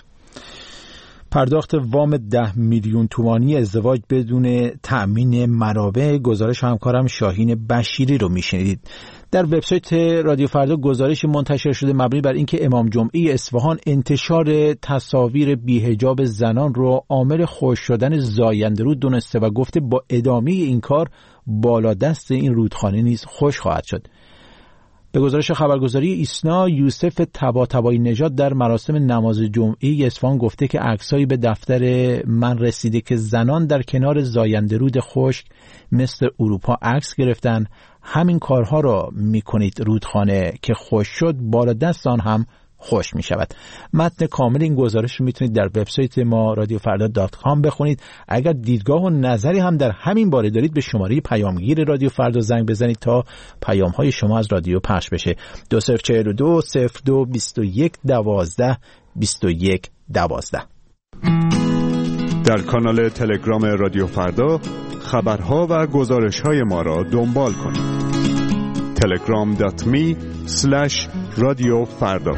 پرداخت وام ده میلیون تومانی ازدواج بدون تأمین منابع، گزارش همکارم شاهین بشیری رو میشنیدید. در وبسایت رادیو فردا گزارش منتشر شده مبنی بر اینکه امام جمعه اصفهان انتشار تصاویر بی‌حجاب زنان رو عامل خشک شدن زاینده‌رود دونسته و گفته با ادامه این کار بالا دست این رودخانه نیز خشک خواهد شد. به گزارش خبرگزاری ایسنا، یوسف طباطبایی نژاد در مراسم نماز جمعه اصفهان گفته که عکسایی به دفتر من رسیده که زنان در کنار زاینده رود خشک مثل اروپا عکس گرفتن. همین کارها را میکنید رودخانه که خشک شد بالا دست آن هم خوش می شود. متن کامل این گزارش رو میتونید در وبسایت ما رادیو فردا دات کام بخونید. اگر دیدگاه و نظری هم در همین باره دارید به شماره پیامگیر رادیو فردا زنگ بزنید تا پیام های شما از رادیو پخش بشه. دو صفر چهل و دو صفر دو بیست و یک دوازده بیست و یک دوازده. در کانال تلگرام رادیو فردا خبرها و گزارش های ما را دنبال کنید. تلگرام دات می سلش رادیو فردا.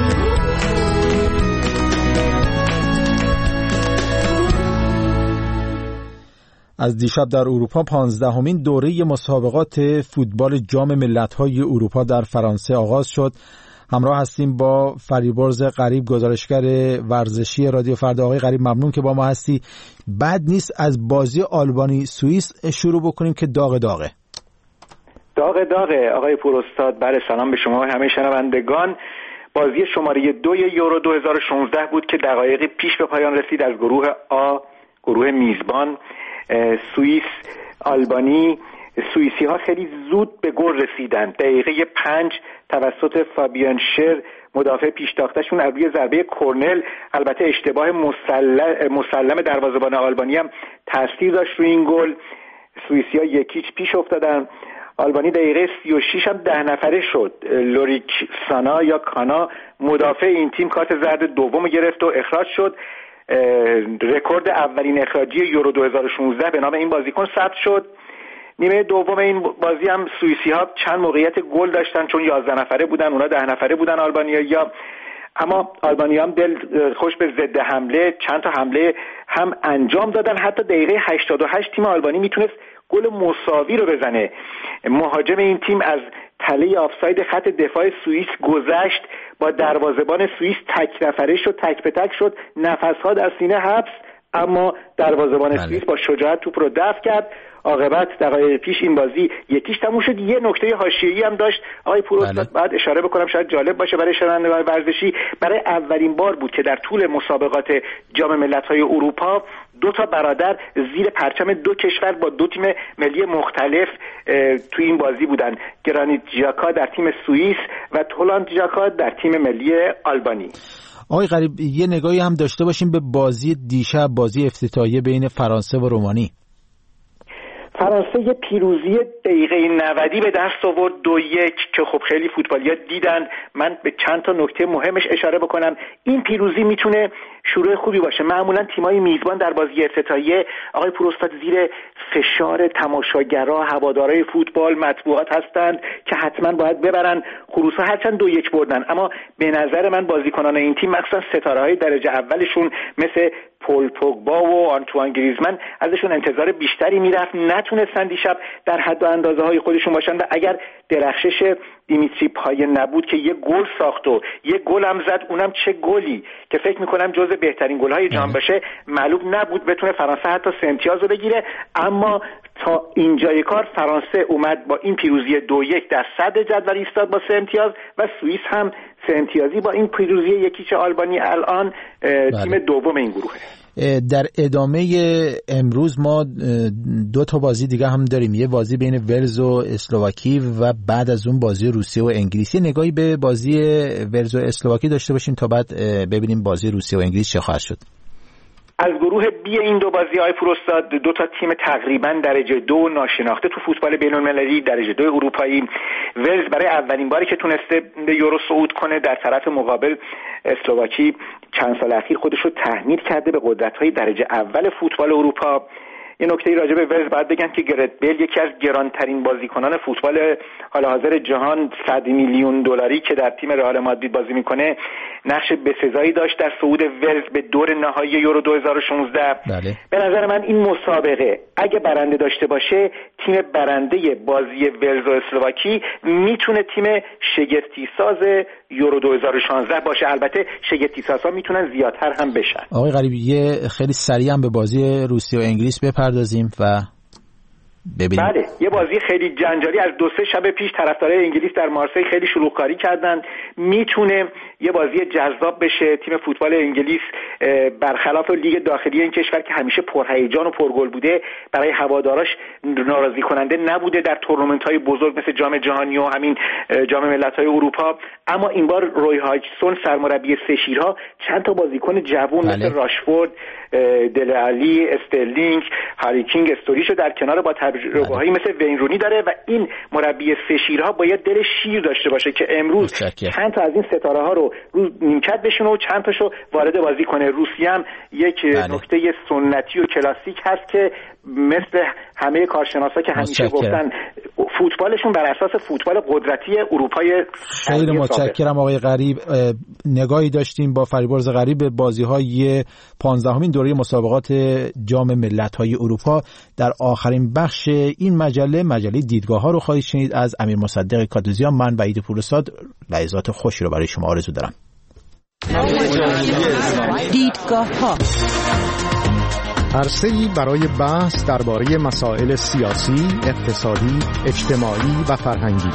از دیشب در اروپا پانزدهمین دوره مسابقات فوتبال جام ملت‌های اروپا در فرانسه آغاز شد. همراه هستیم با فریبرز غریب، گزارشگر ورزشی رادیو فردا. آقای غریب ممنون که با ما هستی. بد نیست از بازی آلبانی سوئیس شروع بکنیم که داغ داغه. داغ داغه آقای پوراستاد. بله، سلام به شما و همه شنوندگان. بازی شماره دو یورو دو هزار و شانزده بود که دقایقی پیش به پایان رسید. از گروه آ، گروه میزبان سوئیس آلبانی، سوئیسی ها خیلی زود به گل رسیدند. دقیقه پنج توسط فابیان شر مدافع پیشتاختشون از روی ضربه کرنل، البته اشتباه مسلم, مسلم دروازه‌بان آلبانی هم تاثیر داشت روی این گل. سوئیسی ها یکیچ پیش افتادن. آلبانی دقیقه سی و شش هم ده نفره شد. لوریک سانا یا کانا مدافع این تیم کارت زرد دوم گرفت و اخراج شد. رکورد اولین اخراجی یورو دو هزار و شانزده به نام این بازیکن ثبت شد. نیمه دوم این بازی هم سوئیسی ها چند موقعیت گل داشتن چون یازده نفره بودن، اونا ده نفره بودن آلبانیایی‌ها. اما آلبانیا هم دل خوش به ضد حمله چند تا حمله هم انجام دادن. حتی دقیقه هشتاد و هشت تیم آلبانی میتونست گل مساوی رو بزنه. مهاجم این تیم از تله آفساید خط دفاع سوئیس گذشت، با دروازه‌بان سوئیس تک نفره شد، تک به تک شد، نفس‌ها در سینه حبس، اما دروازه‌بان سوئیس با شجاعت توپ رو دفع کرد. عاقبت دقایق پیش این بازی یکیش تموم شد. یه نکته حاشیه‌ای هم داشت آقای پوراستاد، بعد اشاره بکنم شاید جالب باشه برای شنوندگان ورزشی. برای اولین بار بود که در طول مسابقات جام ملت‌های اروپا دو تا برادر زیر پرچم دو کشور با دو تیم ملی مختلف توی این بازی بودن. گرانیت ژاکا در تیم سوئیس و تولاند ژاکا در تیم ملی آلبانی. آقای غریب یه نگاهی هم داشته باشیم به بازی دیشب، بازی افتتاحیه بین فرانسه و رومانی. فرانسه یه پیروزی دقیقه نودی به دست آورد، دو یک، که خب خیلی فوتبالی‌ها دیدن. من به چند تا نکته مهمش اشاره بکنم. این پیروزی میتونه شروع خوبی باشه. معمولا تیمای میزبان در بازی افتتاحیه آقای پوراستاد زیر فشار تماشاگرها، هوادارهای فوتبال، مطبوعات هستند که حتما باید ببرن. خروس‌ها هرچند دو یک بردن، اما به نظر من بازیکنان این تیم مخصوصا ستاره‌های درجه اولشون مثل پول پوگبا و آنتوان گریزمان ازشون انتظار بیشتری میرفت. نتونستن دیشب در حد و اندازه های خودشون باشن و اگر درخشش دیمیتری پایه نبود که یه گل ساخت و یه گل هم زد، اونم چه گلی که فکر میکنم جزو بهترین گل‌های جام باشه، معلوم نبود بتونه فرانسه حتی سه امتیاز رو بگیره. اما تا اینجای کار فرانسه اومد با این پیروزی دو یک در صدر جدول ایستاد با سه امتیاز و سوئیس هم سه امتیازی با این پیروزی یکیچ آلبانی الان تیم دوم این گروهه. در ادامه امروز ما دو تا بازی دیگه هم داریم، یه بازی بین ولز و اسلواکی و بعد از اون بازی روسیه و انگلیس. یه نگاهی به بازی ولز و اسلواکی داشته باشیم تا بعد ببینیم بازی روسیه و انگلیس چه خواهد شد. از گروه بی این دو بازی های پروستاد، دو تا تیم تقریبا درجه دو ناشناخته تو فوتبال بین المللی، درجه دو اروپایی. ولز برای اولین باری که تونسته به یورو صعود کنه در طرف مقابل اسلواکی چند سال اخیر خودش رو تحمیل کرده به قدرت‌های درجه اول فوتبال اروپا. این نکته راجع به ولز باید بگم که گرت بیل یکی از گرانترین بازیکنان فوتبال حال حاضر جهان، صد میلیون دلاری که در تیم رئال مادرید بازی میکنه، نقش بسزایی داشت در صعود ولز به دور نهایی یورو دو هزار و شانزده. بله. به نظر من این مسابقه اگه برنده داشته باشه، تیم برنده بازی ولز و اسلواکی میتونه تیم شگفتی ساز یورو دو هزار و شانزده باشه. البته شگفتی سازها میتونن زیادتر هم بشن. آقای غریبی یه خیلی سریع هم به بازی روسیه و انگلیس بپردازیم و ببینیم. بله، یه بازی خیلی جنجالی از دو سه شب پیش طرفدارای انگلیس در مارسی خیلی شلوغکاری کردن. میتونه یه بازی جذاب بشه. تیم فوتبال انگلیس برخلاف لیگ داخلی این کشور که همیشه پرهیجان و پرگل بوده، برای هواداراش ناراضی کننده نبوده در تورنمنت‌های بزرگ مثل جام جهانی و همین جام ملت‌های اروپا. اما این بار روی هاجسون سرمربی سه شیرها چند تا بازیکن جوان بله. مثل راشفورد، دل علی، استرلینگ، هری کینگ، استوریشو در کنار با تجربه‌هایی مثل وین رونی داره و این مربی سه شیرها باید دل شیر داشته باشه که امروز چند تا از این ستاره ها رو رو نیمکت بشونه و چند تاشو وارد بازی کنه. روسیه هم یک بله. نکته سنتی و کلاسیک هست که مثل همه کارشناسا که همیشه گفتن فوتبالشون بر اساس فوتبال قدرتی اروپای. خیلی متشکرم آقای غریب. نگاهی داشتیم با فریبرز غریب به بازی‌های پانزدهمین دوره مسابقات جام ملت‌های اروپا. در آخرین بخش این مجله مجله دیدگاه‌ها رو خواهید شنید از امیر مصدق کاتوزیان. من وحید پورستاد لحظات خوشی رو برای شما آرزو دارم. دیدگاه‌ها عرصه‌ای برای بحث درباره مسائل سیاسی، اقتصادی، اجتماعی و فرهنگی.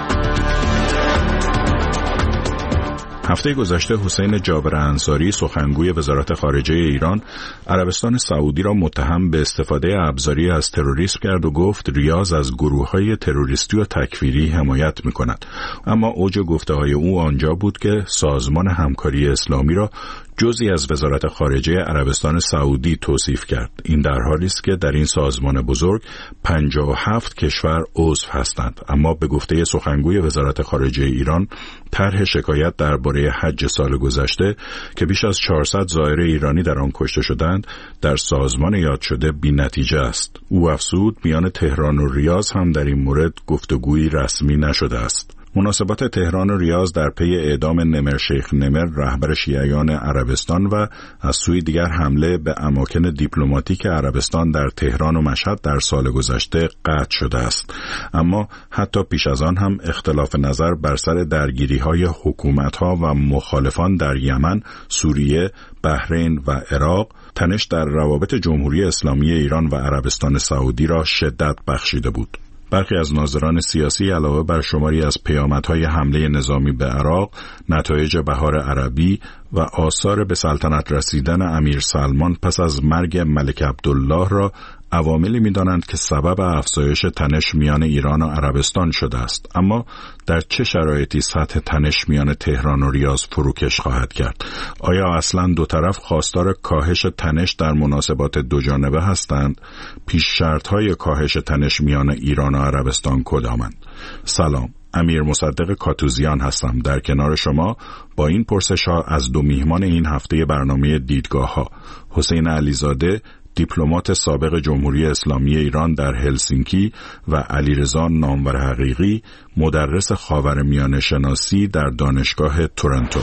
هفته گذشته حسین جابر انصاری سخنگوی وزارت خارجه ایران عربستان سعودی را متهم به استفاده ابزاری از تروریسم کرد و گفت ریاض از گروه‌های تروریستی و تکفیری حمایت می‌کند. اما اوج گفته‌های او آنجا بود که سازمان همکاری اسلامی را جزئی از وزارت خارجه عربستان سعودی توصیف کرد. این در حالی است که در این سازمان بزرگ پنجاه و هفت کشور عضو هستند. اما به گفته سخنگوی وزارت خارجه ایران، طرح شکایت درباره حج سال گذشته که بیش از چهارصد زائر ایرانی در آن کشته شدند در سازمان یاد شده بی‌نتیجه است. او افزود میان تهران و ریاض هم در این مورد گفتگویی رسمی نشده است. مناسبات تهران و ریاض در پی اعدام نمر شیخ نمر رهبر شیعیان عربستان و از سوی دیگر حمله به اماکن دیپلماتیک عربستان در تهران و مشهد در سال گذشته قطع شده است. اما حتی پیش از آن هم اختلاف نظر بر سر درگیری‌های حکومت‌ها و مخالفان در یمن، سوریه، بحرین و عراق، تنش در روابط جمهوری اسلامی ایران و عربستان سعودی را شدت بخشیده بود. برخی از ناظران سیاسی علاوه بر شماری از پیامدهای حمله نظامی به عراق، نتایج بهار عربی و آثار به سلطنت رسیدن امیر سلمان پس از مرگ ملک عبدالله را عواملی می‌دانند که سبب افزایش تنش میان ایران و عربستان شده است. اما در چه شرایطی سطح تنش میان تهران و ریاض فروکش خواهد کرد؟ آیا اصلاً دو طرف خواستار کاهش تنش در مناسبات دوجانبه هستند؟ پیش شرط‌های کاهش تنش میان ایران و عربستان کدامند؟ سلام، امیر مصدق کاتوزیان هستم در کنار شما با این پرسش‌ها از دو میهمان این هفته برنامه دیدگاه‌ها، حسین علیزاده، دیپلمات سابق جمهوری اسلامی ایران در هلسینکی و علیرضا نامور حقیقی، مدرس خاورمیانه شناسی در دانشگاه تورنتو.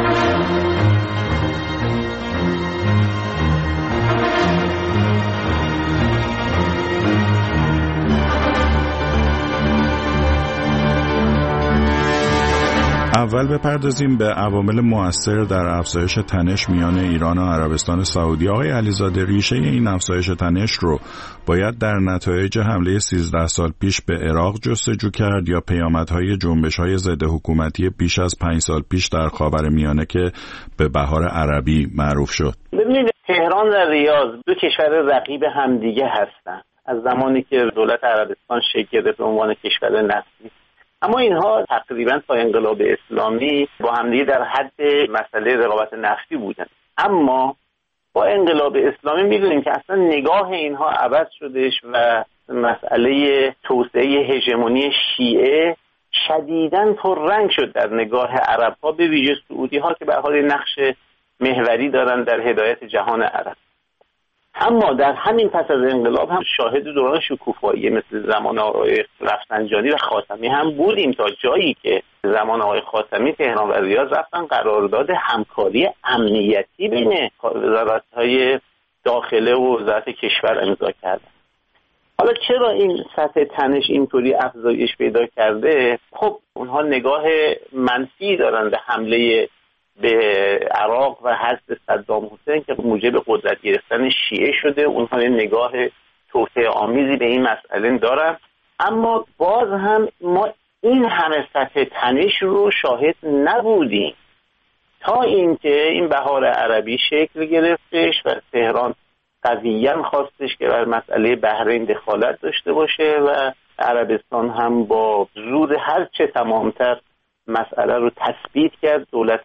اول بپردازیم به عوامل مؤثر در افزایش تنش میان ایران و عربستان سعودی. آقای علیزاده، ریشه این افزایش تنش رو باید در نتایج حمله سیزده سال پیش به عراق جستجو کرد یا پیامدهای جنبش‌های ضد حکومتی بیش از پنج سال پیش در خاورمیانه که به بهار عربی معروف شد؟ ببینید، تهران و ریاض دو کشور رقیب همدیگه هستند از زمانی که دولت عربستان شکل گرفت به عنوان کشور نفتی. اما اینها تقریبا تا انقلاب اسلامی با همدیگه در حد مسئله رقابت نفتی بودن. اما با انقلاب اسلامی می‌دونیم که اصلا نگاه اینها عوض شدش و مسئله توسعه هژمونی شیعه شدیداً پررنگ شد در نگاه عرب‌ها، به ویژه سعودی‌ها که به حال نقش محوری دارن در هدایت جهان عرب. اما در همین پس از انقلاب هم شاهد دوران شکوفایی مثل زمان آقای رفسنجانی و خاتمی هم بودیم، تا جایی که زمان آقای خاتمی تهران و ریاض رفتن قرارداد همکاری امنیتی بین وزارت‌های داخله و وزارت کشور امضا کردن. حالا چرا این سطح تنش اینطوری افزایش پیدا کرده؟ خب اونها نگاه منفی دارن به حمله به عراق و حذف صدام حسین که موجب قدرت گرفتن شیعه شده. اونها نگاه توطئه آمیزی به این مسئله دارم. اما باز هم ما این همه سطح تنش رو شاهد نبودیم تا اینکه این بهار عربی شکل گرفتش و تهران قویاً خواستش که بر مسئله بحرین دخالت داشته باشه و عربستان هم با زور هر چه تمامتر مسئله رو تثبیت کرد، دولت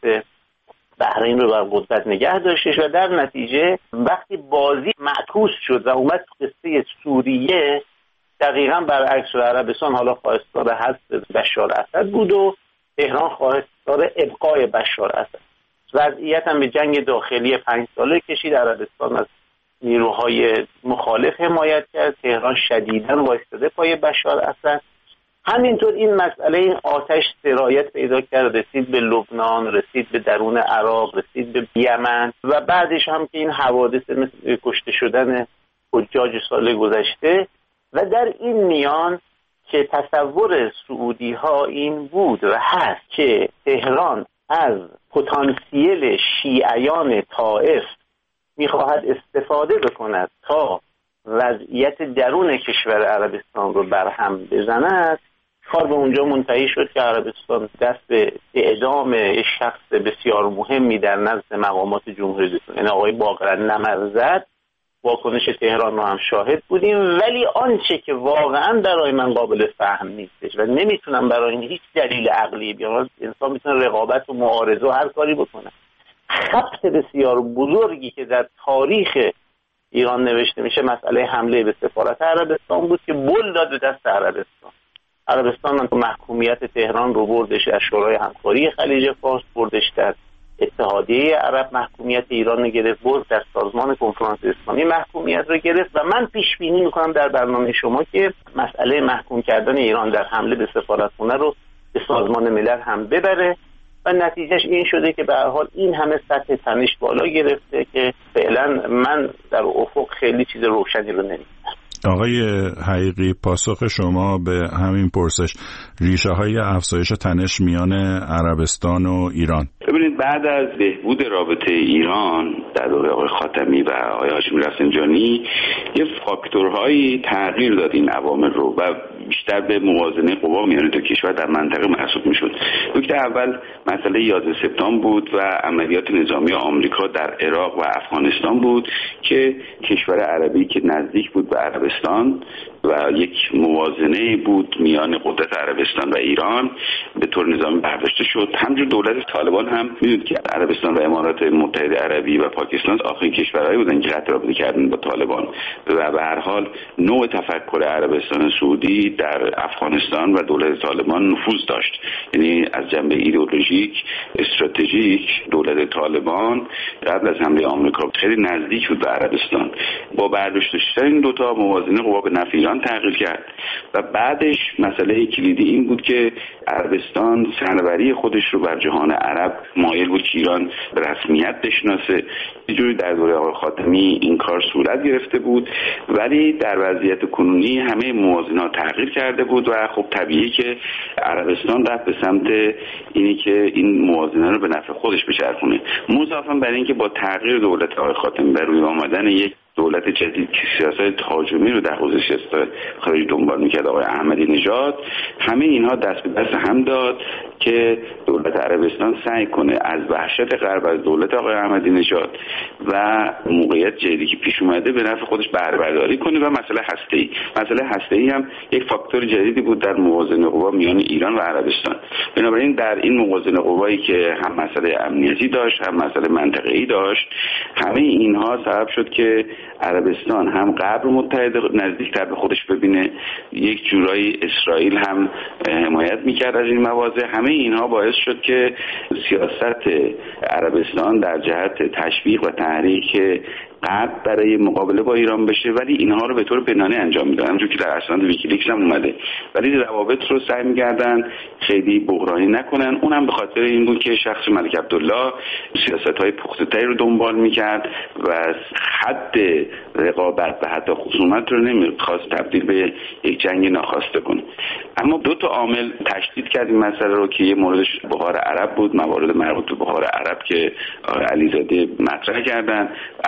بحرین رو بر قدرت نگه داشتش و در نتیجه وقتی بازی معکوس شد و اومد قصه سوریه، دقیقاً برعکس عربستان حالا خواستار حذف بشار اسد بود و تهران خواستار ابقای بشار اسد. وضعیت هم به جنگ داخلی پنج ساله کشید. عربستان از نیروهای مخالف حمایت کرد، تهران شدیداً وایستاده پای بشار اسد. همینطور این مسئله این آتش سرایت پیدا کرد، رسید به لبنان، رسید به درون عراق، رسید به یمن و بعدش هم که این حوادث مثل کشته شدن حجاج سال گذشته. و در این میان که تصور سعودی ها این بود و هست که تهران از پتانسیل شیعیان طائف میخواهد استفاده بکند تا وضعیت درون کشور عربستان رو برهم بزند، کار به اونجا منتهی شد که عربستان دست به اعدام شخص بسیار مهمی در نزد مقامات جمهوری اسلامی، یعنی آقای باقر نمر زد. واکنش تهران رو هم شاهد بودیم، ولی آنچه که واقعا برای من قابل فهم نیستش و نمیتونم برای این هیچ دلیل عقلی بیارم، انسان میتونه رقابت و معارضه و هر کاری بکنه. خبط بسیار بزرگی که در تاریخ ایران نوشته میشه مسئله حمله به سفارت عربستان بود که بل داد به دست عربستان. عربستان محکومیت تهران رو بردش از شورای همکاری خلیج فارس، بردش در اتحادیه عرب محکومیت ایران رو گرفت، برد در سازمان کنفرانس اسلامی محکومیت رو گرفت و من پیش بینی میکنم در برنامه شما که مسئله محکوم کردن ایران در حمله به سفارتخانه رو به سازمان ملل هم ببره و نتیجهش این شده که به هر حال این همه سطح تنش بالا گرفته که فعلا من در افق خیلی چیز روشنی رو نمی‌بینم. آقای حقیقی، پاسخ شما به همین پرسش، ریشه های افزایش تنش میان عربستان و ایران. ببینید، بعد از بهبود رابطه ایران در دوره آقای خاتمی و آقای هاشمی رفسنجانی یه فاکتورهایی تغییر داد این عوامل رو و بیشتر به موازنه قوا میان دو کشور در منطقه محسوب میشد. نکته اول مسئله یازده سپتامبر بود و عملیات نظامی آمریکا در عراق و افغانستان بود که کشور عربی که نزدیک بود به عربستان و یک موازنه بود میان قدرت عربستان و ایران به طور نظامی برداشته شد. همچنین دولت طالبان هم میدونید که عربستان و امارات متحده عربی و پاکستان آخرین کشورهایی بودن که قطع رابطه کردن با طالبان و به هر حال نوع تفکر عربستان سعودی در افغانستان و دولت طالبان نفوذ داشت. یعنی از جنبه ایدئولوژیک استراتژیک دولت طالبان قبل از حمله آمریکا خیلی نزدیک بود به عربستان. با برداشت داشتن این دو تا موازنه قوا به نفع ایران تغییر کرد و بعدش مسئله کلیدی این بود که عربستان سرنوری خودش رو بر جهان عرب مایل بود که ایران به رسمیت بشناسه. یه جوری در دوره آقای خاتمی این کار صورت گرفته بود، ولی در وضعیت کنونی همه موازنه‌ها تغییر کرده بود و خب طبیعیه که عربستان رفت به سمت اینی که این موازنه رو به نفع خودش بچرخونه. مضافاً بر اینکه با تغییر دولت آقای خاتمی بر روی آمدن یک دولت جدید که سیاست تهاجمی رو در حوزه سیاست خارجی دنبال میکرد آقای احمدی نژاد، همه اینها دست به دست هم داد که دولت عربستان سعی کنه از وحشت غرب از دولت آقای احمدی نژاد و موقعیت جدیدی که پیش اومده به نفع خودش بهره برداری کنه و مسئله هسته‌ای مسئله هسته‌ای هم یک فاکتور جدیدی بود در موازنه قوا میان ایران و عربستان. بنابراین در این موازنه قوایی که هم مسئله امنیتی داشت هم مسئله منطقه‌ای داشت، همه اینها سبب شد که عربستان هم غرب متحد نزدیکتر به خودش ببینه، یک جورایی اسرائیل هم حمایت میکرد از این مواضع. همه اینها باعث شد که سیاست عربستان در جهت تشویق و تحریک غرب برای مقابله با ایران بشه، ولی اینها رو به طور پنهانی انجام میدن، همونجور که در اسناد ویکیلیکس هم اومده، ولی روابط رو سعی می‌کردن خیلی بحرانی نکنن. اونم به خاطر این بود که شخص ملک عبدالله سیاست‌های پخته‌تری رو دنبال می‌کرد و حد رقابت و حتی خصومت رو نمی‌خواست تبدیل به یک جنگ ناخواسته کنه. اما دو تا عامل تشدید کرد این مسئله رو که یه موردش بهار عرب بود، موارد مربوط به بهار عرب که علیزاده مطرح کردن. البته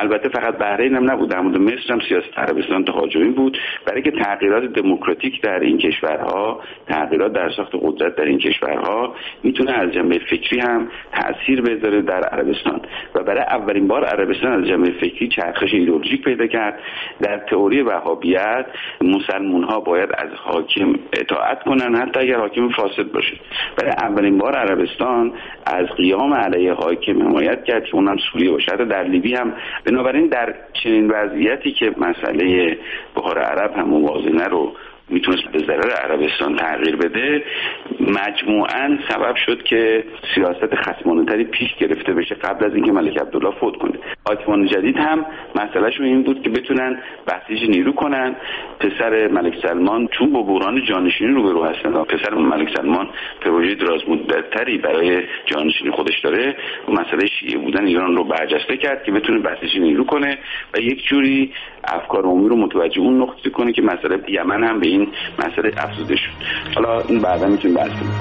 فقط بحرین هم نبود، در مورد مصر هم سیاست عربستان تهاجمی بود، برای که تغییرات دموکراتیک در این کشورها، تغییرات در ساخت قدرت در این کشورها میتونه از جنبه فکری هم تأثیر بذاره در عربستان و برای اولین بار عربستان از جنبه فکری چرخش ایدئولوژیک پیدا کرد. در تئوری وهابیت مسلمان‌ها باید از حاکم اطاعت کنن حتی اگر حاکم فاسد باشه. برای اولین بار عربستان از قیام علیه حاکم حمایت کرد که اونم سوریه باشه، حتی در لیبی هم. بنابراین در چنین وضعیتی که مسئله بحار عرب هم موازنه رو میتونست به ضرر عربستان تغییر بده، مجموعاً سبب شد که سیاست خصمانه‌تری پیش گرفته بشه قبل از اینکه ملک عبدالله فوت کنه. حاکمان جدید هم مسئلهشون این بود که بتونن بسیج نیرو کنن. پسر ملک سلمان چون با بحران جانشینی روبرو هستن، پسر ملک سلمان پروژه درازمدتری برای جانشینی خودش داره، مسئله شیعه بودن ایران رو برجسته کرد که بتونه بسیج نیرو کنه و یک جوری افکار عمومی رو متوجه اون نقطه کنه که مسئله یمن هم به این مسئله افزوده شد. حالا این بعدا میتونیم بحث کنیم.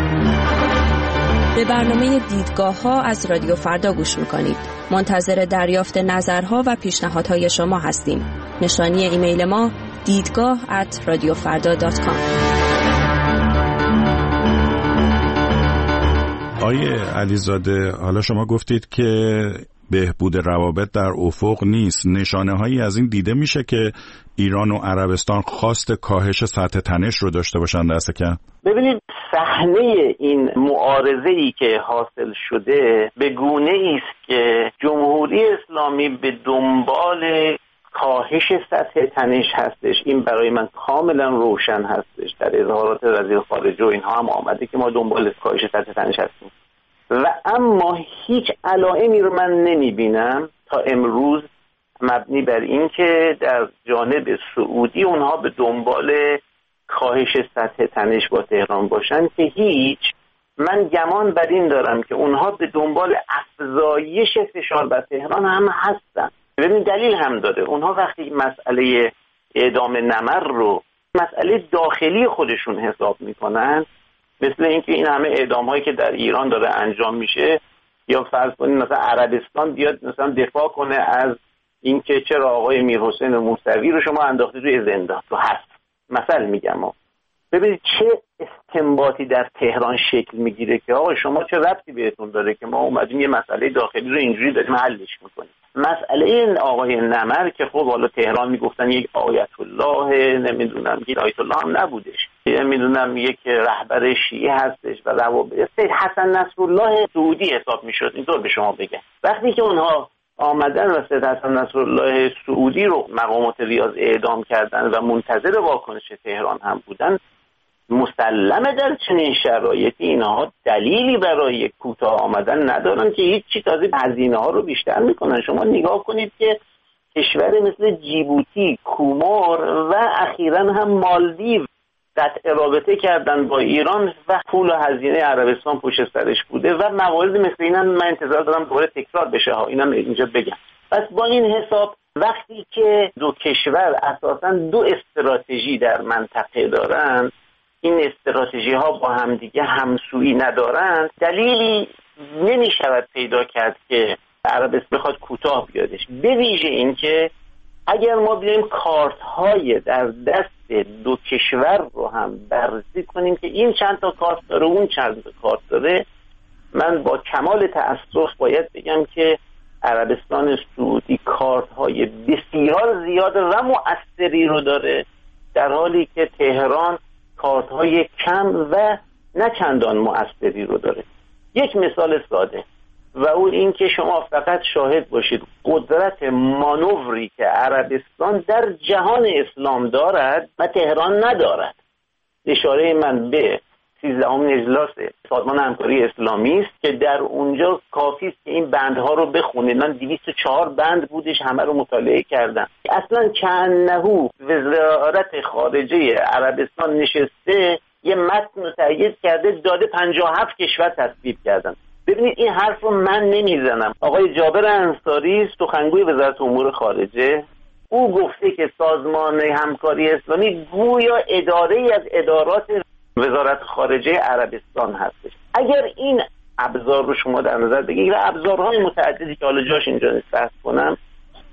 به برنامه دیدگاه ها از رادیو فردا گوش میکنید. منتظر دریافت نظرها و پیشنهادهای شما هستیم. نشانی ایمیل ما دیدگاه ات رادیو فردا دات کام. آیه علیزاده، حالا شما گفتید که بهبود روابط در افق نیست. نشانه هایی از این دیده میشه که ایران و عربستان خواست کاهش سطح تنش رو داشته باشن دست کم؟ ببینید صحنه این معارضه‌ای که حاصل شده به گونه‌ای است که جمهوری اسلامی به دنبال کاهش سطح تنش هستش. این برای من کاملا روشن هستش. در اظهارات وزیر خارجه و اینها هم آمده که ما دنبال کاهش سطح تنش هستیم و اما هیچ علائمی رو من نمیبینم تا امروز مبنی بر این که در جانب سعودی اونها به دنبال کاهش سطح تنش با تهران باشن، که هیچ. من گمان بر این دارم که اونها به دنبال افزایش فشار بر تهران هم هستن. ببین دلیل هم داره. اونها وقتی مسئله اعدام نمر رو مسئله داخلی خودشون حساب میکنن، مثل اینکه این همه اعدام هایی که در ایران داره انجام میشه، یا فرض کنید مثلا عربستان بیاد مثلا دفاع کنه از اینکه چرا آقای میرحسین موسوی رو شما انداختید روی زندان تو هست، مثلا میگم. ببینید چه استنباطی در تهران شکل میگیره که آقا شما چه ربطی بهتون داره که ما اومدیم یه مسئله داخلی رو اینجوری داریم حلش میکنیم. مسئله آقای نمر که خب حالا تهران میگفتن یک آیت الله، نمیدونم یک آیت الله هم نبودش، نمیدونم یک رهبر شیعه هستش و روابط سید حسن نصرالله سعودی حساب میشد، اینطور به شما بگم. وقتی که اونها آمدن و سید حسن نصرالله سعودی رو مقامات ریاض اعدام کردن و منتظر واکنش تهران هم بودن، مسلمه در چنین شرایطی اینها دلیلی برای کوتاه آمدن ندارن که هیچ چی، تازه هزینه ها رو بیشتر میکنن. شما نگاه کنید که کشور مثل جیبوتی، کومور و اخیراً هم مالدیو قطع رابطه کردن با ایران و پول و هزینه عربستان پشت سرش بوده و موارد مثل این هم من انتظار دارم دوباره تکرار بشه ها. اینم اینجا بگم. پس با این حساب وقتی که دو کشور اساساً دو استراتژی در منطقه دارن، این استراتژی ها با همدیگه همسویی ندارند، دلیلی نمی شود پیدا کرد که عربستان بخواد کوتاه بیادش. به ویژه این که اگر ما بیایم کارت های در دست دو کشور رو هم بررسی کنیم که این چند تا کارت داره اون چند تا کارت داره، من با کمال تأسف باید بگم که عربستان سعودی کارت های بسیار زیاد و مؤثری رو داره، در حالی که تهران کارت های کم و نه چندان مؤثری رو داره. یک مثال ساده و اون این که شما فقط شاهد باشید قدرت مانوری که عربستان در جهان اسلام دارد و تهران ندارد. اشاره من به سیزدهمین اجلاس سازمان همکاری اسلامی است که در اونجا کافی است که این بندها رو بخونید. من دویست و چهار بند بودش، همه رو مطالعه کردم. اصلا کانه وزارت خارجه عربستان نشسته یه متن رو تایید کرده داده پنجاه و هفت کشور تصویب کردن. ببینید این حرف رو من نمیزنم. آقای جابر انصاری سخنگوی وزارت امور خارجه، او گفته که سازمان همکاری اسلامی گویا اداره از ادارات وزارت خارجه عربستان هستش. اگر این ابزار رو شما در نظر بگیرید و ابزارهای متعددی که حالا جاش اینجا بحث کنم،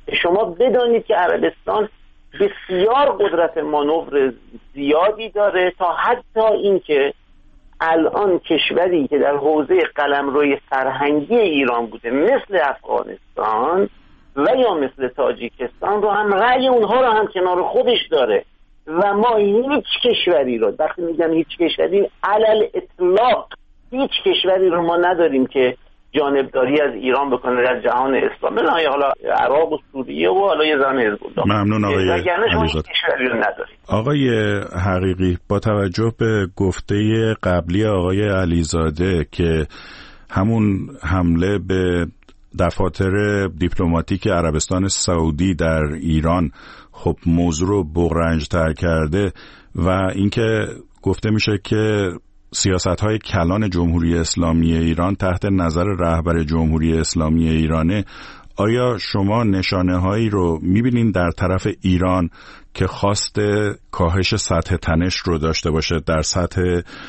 شما بدانید که عربستان بسیار قدرت مانور زیادی داره، تا حتی اینکه الان کشوری که در حوزه قلمروی فرهنگی ایران بوده مثل افغانستان و یا مثل تاجیکستان رو هم رأی اونها رو هم کنار خودش داره و ما هیچ کشوری رو، وقتی میگم هیچ کشوری علل اطلاق هیچ کشوری رو ما نداریم که جانبداری از ایران بکنه در جهان اسلام، نه حالا عراق و سوریه و حالا یه زن حزب الله. ممنون آقای علیزاده. آقای حقیقی، با توجه به گفته قبلی آقای علیزاده که همون حمله به دفاتر دیپلماتیک عربستان سعودی در ایران خب موضوع رو بغرنج‌تر کرده و اینکه گفته میشه که سیاست‌های کلان جمهوری اسلامی ایران تحت نظر رهبر جمهوری اسلامی ایرانه، آیا شما نشانه‌هایی رو می‌بینین در طرف ایران که خواست کاهش سطح تنش رو داشته باشه در سطح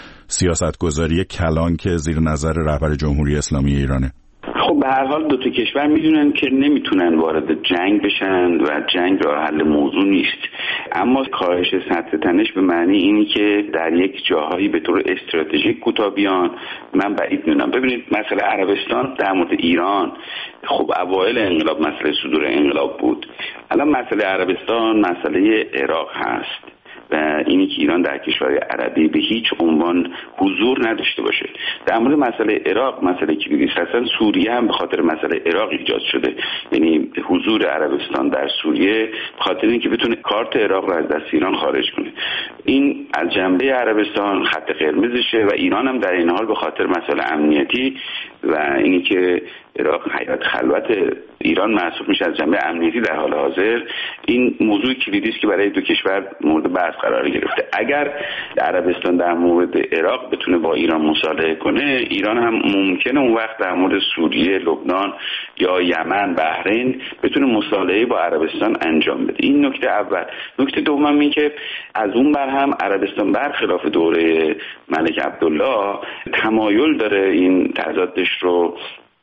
سیاست‌گذاری کلان که زیر نظر رهبر جمهوری اسلامی ایرانه؟ خب به هر حال دو تا کشور میدونن که نمیتونن وارد جنگ بشن و جنگ راه حل موضوع نیست، اما کاهش سطح تنش به معنی اینی که در یک جاهایی به طور استراتژیک کوتاه بیان من بعید میدونم. ببینید مسئله عربستان در مورد ایران خب اوایل انقلاب مسئله صدور انقلاب بود، الان مسئله عربستان مسئله عراق هست و اینی که ایران در کشورهای عربی به هیچ عنوان حضور نداشته باشه. در مورد مسئله عراق مسئله کلیدی است. اصلا سوریه هم به خاطر مسئله عراق ایجاد شده، یعنی حضور عربستان در سوریه به خاطر اینکه بتونه کارت عراق رو از دست ایران خارج کنه. این از جنبه عربستان خط قرمزشه و ایران هم در این حال به خاطر مسئله امنیتی و اینی که عراق حیات خلوت ایران محسوب میشه از جنبه امنیتی در حال حاضر، این موضوع کلیدی است که برای دو کشور مورد بحث قرار گرفته. اگر عربستان در مورد عراق بتونه با ایران مصالحه کنه، ایران هم ممکنه اون وقت در مورد سوریه، لبنان یا یمن، بحرین بتونه مصالحه با عربستان انجام بده. این نکته اول. نکته دوم این که از اون بر هم عربستان برخلاف دوره ملک عبدالله تمایل داره این تضادش رو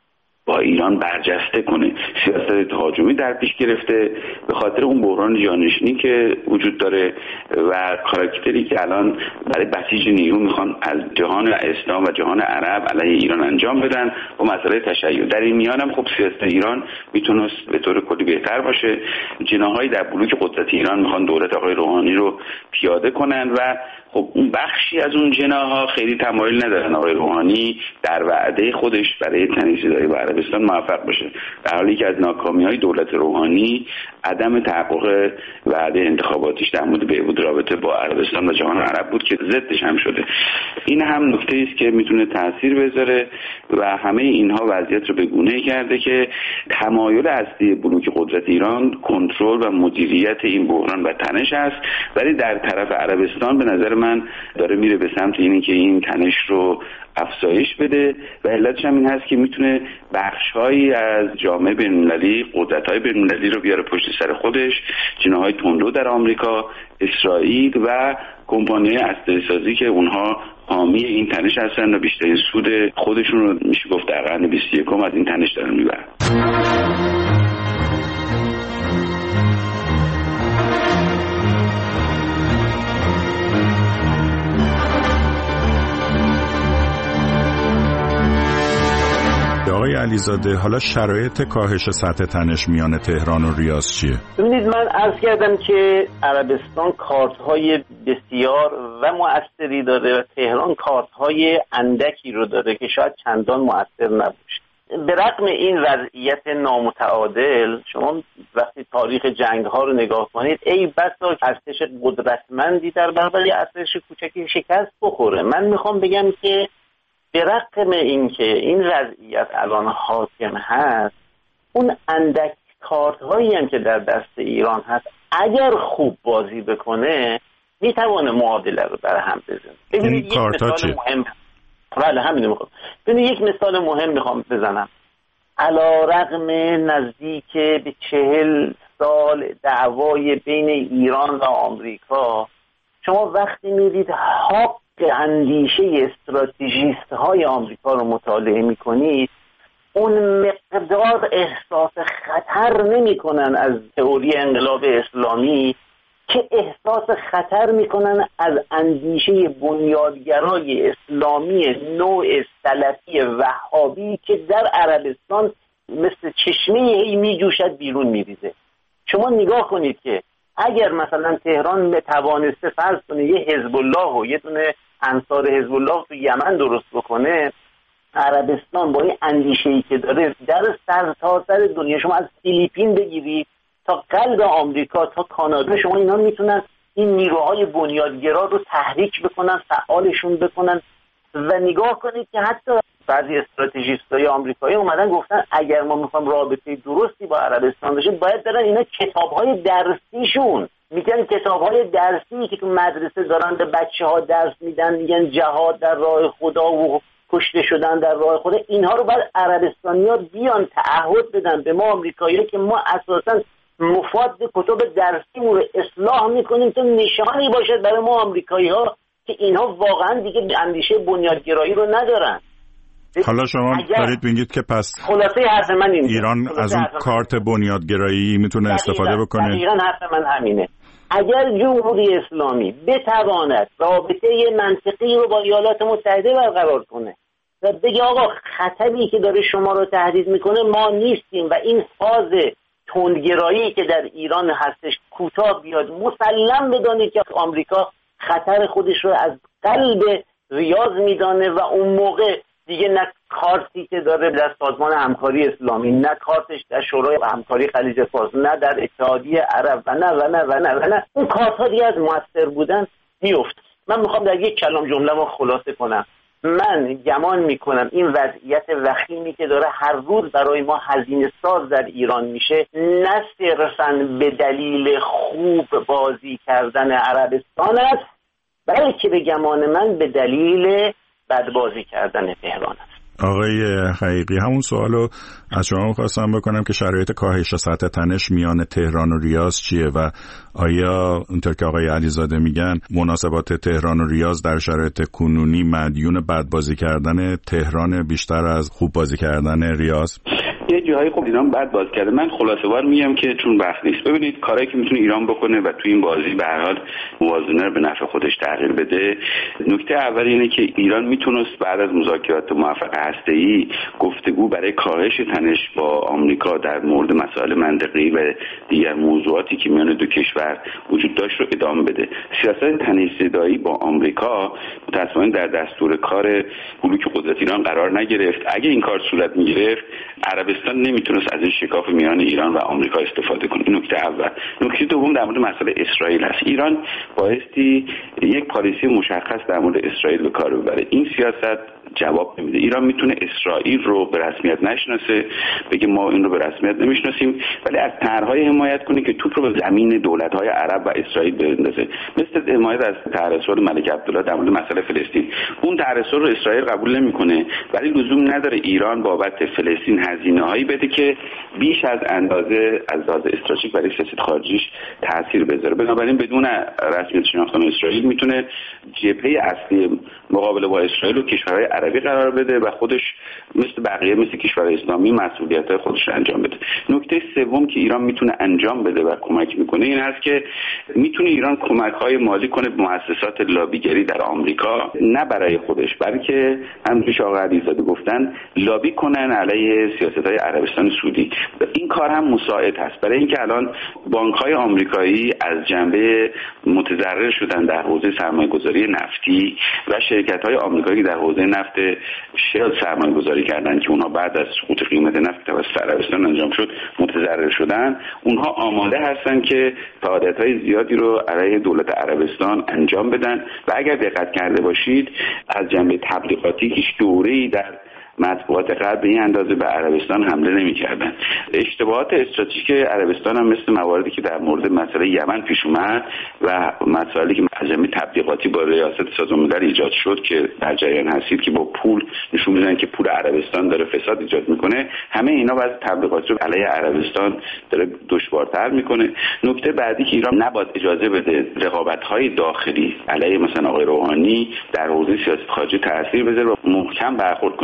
با ایران برجسته کنه. سیاست تهاجمی در پیش گرفته به خاطر اون بحران جانشینی که وجود داره و کاراکتری که الان برای بسیج نیرو میخوان از جهان اسلام و جهان عرب علیه ایران انجام بدن و مسئله تشیع. در این میان هم خب سیاست ایران میتونه به طور کلی بهتر باشه. جناحایی در بلوک قدرت ایران میخوان دولت آقای روحانی رو پیاده کنن و خب اون بخشی از اون جناح‌ها خیلی تمایل ندارن آقای روحانی در وعده خودش برای تنظیم‌داری با عربستان موفق بشه، در حالی که از ناکامی‌های دولت روحانی عدم تحقق وعده انتخاباتیش در مورد بهبود رابطه با عربستان و جهان عرب بود که ضدش هم شده. این هم نکته‌ای است که میتونه تاثیر بذاره و همه اینها وضعیت رو به گونه‌ای کرده که تمایل اصلی بلوک قدرت ایران کنترل و مدیریت این بحران و تنش است، ولی در طرف عربستان به نظر من داره میره به سمت اینی که این تنش رو افزایش بده و علتش هم این هست که میتونه بخش‌هایی از جامعه بین‌المللی، قدرت‌های بین‌المللی رو بیاره پشت سر خودش، جناح‌های تندرو در آمریکا، اسرائیل و کمپانی‌های اسلحه‌سازی که اونها حامی این تنش هستن و بیشترین سود خودشون رو میشه گفت در قرن بیست و یکم از این تنش دارن میبرن. آقای علیزاده، حالا شرایط کاهش سطح تنش میان تهران و ریاض چیه؟ ببینید، من عرض کردم که عربستان کارت‌های بسیار و مؤثری داره و تهران کارت‌های اندکی رو داره که شاید چندان مؤثر نباشه. به رغم این وضعیت نامتعادل، شما وقتی تاریخ جنگ‌ها رو نگاه کنید، ای بسا ارتش قدرتمندی در برابر یه ارتش کوچکی شکست بخوره. من میخوام بگم که به رغم این که این وضعیت الان حاکم هست، اون اندک کارت هایی هم که در دست ایران هست اگر خوب بازی بکنه میتوانه معادله رو بر هم بزنه. ببینید یک مثال مهم بله همین رو میخوام ببینید یک مثال مهم میخوام بزنم. علی رغم نزدیک به چهل سال دعوای بین ایران و آمریکا، شما وقتی میدید حق اندیشه استراتژیست های آمریکا رو مطالعه میکنید، اون مقدار احساس خطر نمیکنن از تئوری انقلاب اسلامی که احساس خطر میکنن از اندیشه بنیادگرای اسلامی نوع سلفی وهابی که در عربستان مثل چشمه هی میجوشد بیرون میریزه. شما نگاه کنید که اگر مثلا تهران بتوانسته فرض کنه یه حزب الله و یه دونه انصار حزب الله تو یمن درست بکنه، عربستان با این اندیشه‌ای که داره در سرتاسر دنیا، شما از فیلیپین بگیرید تا قلب آمریکا تا کانادا، شما اینا میتونن این نیروهای بنیادگرا رو تحریک بکنن، فعالشون بکنن. و نگاه کنید که حتی بعضی استراتژیستای آمریکایی اومدن گفتن اگر ما میخوایم رابطه درستی با عربستان داشتیم باید برن اینا کتاب‌های درسیشون، میگن کتاب‌های درسی که تو مدرسه دارن به بچه‌ها درس میدن، میگن جهاد در راه خدا و کشته شدن در راه خدا، اینها رو باید عربستانی‌ها بیان تعهد بدن به ما آمریکایی‌ها که ما اساساً مفاد کتب درسیمون رو اصلاح میکنیم تا نشانی باشد برای ما آمریکایی‌ها که اینها واقعا دیگه اندیشه بنیادگرایی رو ندارن. حالا شما دارید میگید که پس خلاصه حرف من اینه، ایران از اون کارت بنیادگرایی میتونه استفاده بکنه. دقیقاً حرف من همینه. اگر جمهوری اسلامی بتواند رابطه منطقی رو با ایالات متحده برقرار کنه و بگه آقا خطری که داره شما رو تهدید میکنه ما نیستیم و این فاز تندگرایی که در ایران هستش کوتاه بیاد، مسلم بدانید که آمریکا خطر خودش رو از قلب ریاض میدانه و اون موقع دیگه نه کارتی که داره در سازمان همکاری اسلامی، نه کارتش در شورای همکاری خلیج فارس، نه در اتحادیه عرب و نه و نه و نه و نه اون کارت ها دیگه از موثر بودن میفت. من میخوام در یک کلام جمله رو خلاصه کنم. من گمان میکنم این وضعیت وخیمی که داره هر روز برای ما هزینه ساز در ایران میشه نه صرفاً به دلیل خوب بازی کردن عربستان است، بلکه به گمان من به دلیل بد بازی کردن تهران است. آقای حقیقی، همون سوالو از شما می‌خواستم بکنم که شرایط کاهش سطح تنش میان تهران و ریاض چیه و آیا اونطور که آقای علیزاده میگن مناسبات تهران و ریاض در شرایط کنونی مدیون بد بازی کردن تهران بیشتر از خوب بازی کردن ریاض؟ یه جاهای خب ایران بد بازی کرده. من خلاصه وار میگم که چون وقت نیست، ببینید کاری که میتونه ایران بکنه و توی این بازی به هر حال موازنه رو به نفع خودش تغییر بده. نکته اول اینه که ایران میتونست بعد از مذاکرات موفق هسته‌ای گفتگو برای کاهش تنش با آمریکا در مورد مسائل منطقی و دیگر موضوعاتی که میان دو کشور وجود داشت رو ادامه بده. سیاست تنش‌زدایی با آمریکا متأسفانه در دستور کار بلوک قدرت ایران قرار نگرفت. اگه این کار صورت میگرفت عربستان نمیتونست از این شکاف میان ایران و آمریکا استفاده کنه. این نکته اول. نکته دوم در مورد مسئله اسرائیل است. ایران بایستی یک پالیسی مشخص در مورد اسرائیل به کار ببره. این سیاست جواب نمیده. ایران میتونه اسرائیل رو به رسمیت نشناسه، بگه ما این رو به رسمیت نمیشناسیم، ولی از طرحهای حمایت کنه که توپ رو به زمین دولت‌های عرب و اسرائیل بندازه، مثل حمایت از طرح صلح ملک عبدالله در مورد مسئله فلسطین. اون طرح صلح رو اسرائیل قبول نمیکنه، ولی لزوم نداره ایران بابت فلسطین هزینه‌هایی بده که بیش از اندازه از لحاظ استراتژیک برای سیاست خارجیش تاثیر بذاره. بنابراین بدون رسمیت شناختن اسرائیل میتونه جبهه اصلی مقابله با اسرائیل رو کشورهای عربی قرار بده و خودش مثل بقیه مثل کشورهای اسلامی مسئولیت‌های خودش رو انجام بده. نکته سوم که ایران میتونه انجام بده و کمک میکنه این هست که میتونه ایران کمک‌های مالی کنه به مؤسسات لابیگری در آمریکا، نه برای خودش بلکه همونجوری که آقای علیزاده گفتن لابی کنن علیه سیاست‌های عربستان سعودی. این کار هم مساعد هست برای اینکه الان بانک‌های آمریکایی از جنبه متضرر شدن در حوزه سرمایه‌گذاری نفتی و شرکت‌های آمریکایی در حوزه نفت شل سرمایه‌گذاری کردن که اونها بعد از سقوط قیمت نفت توسط عربستان انجام شد متضرر شدن. اونها آماده هستن که فعالیت‌های زیادی رو علیه دولت عربستان انجام بدن و اگر دقت کرده باشید از جنبه تبلیغاتی هیچ دوره‌ای در مطبوعات غرب به این اندازه به عربستان حمله نمی‌کردن. اشتباهات استراتژیک عربستان هم مثل مواردی که در مورد مسئله یمن پیش اومد و مسائلی که از جنبه تبلیغاتی با ریاست سازمان ملل ایجاد شد که در جریان هستید که با پول نشون میدن که پول عربستان داره فساد ایجاد میکنه، همه اینا واسه تبلیغاتی رو علیه عربستان داره دشوارتر میکنه. نکته بعدی که ایران نباید اجازه بده رقابت‌های داخلی علیه مثلا آقای روحانی در حوزه سیاست خارجی تاثیر بذاره و محکم برخورد کنه.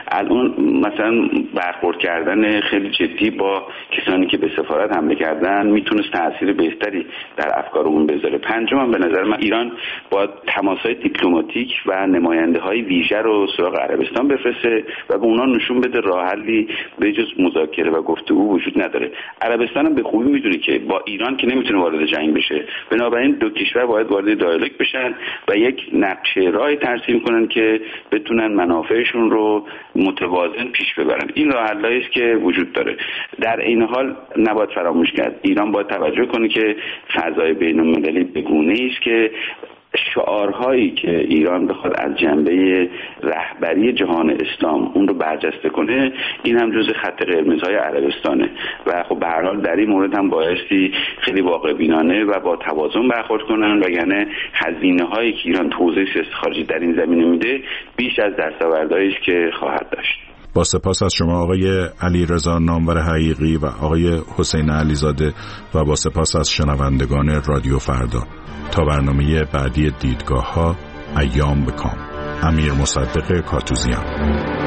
الان مثلا برخورد کردن خیلی جدی با کسانی که به سفارت حمله کردن میتونست تاثیر بهتری در افکارمون بذاره. پنجم به نظر من ایران با تماس‌های دیپلماتیک و نماینده‌های ویژه رو سراغ عربستان بفرسته و به اونا نشون بده راه حلی به جز مذاکره و گفتگو وجود نداره. عربستان هم به خوبی میدونه که با ایران که نمیتونه وارد جنگ بشه، بنابراین دو کشور باید وارد دیالوگ بشن و یک نقشه راهی ترسیم کنن که بتونن منافعشون رو متوازن پیش ببرن. این راه حلایی است که وجود داره. در این حال نباید فراموش کرد ایران باید توجه کنه که فضای بین‌المللی به گونه‌ای است که شعارهایی که ایران بخواد از جنبه رهبری جهان اسلام اون رو برجسته کنه، این هم جزء خط قرمزهای عربستانه و خب به هر حال در این مورد هم بایستی خیلی واقع بینانه و با توازن برخورد کنن، وگرنه هزینه‌هایی که ایران توزیع سیاست خارجی در این زمینه میده بیش از دستاوردهایی است که خواهد داشت. با سپاس از شما آقای علیرضا نامور حقیقی و آقای حسین علیزاده و با سپاس از شنوندگان رادیو فردا. تا برنامه بعدی دیدگاه ها، ایام بکام. امیر مصدق کاتوزیان.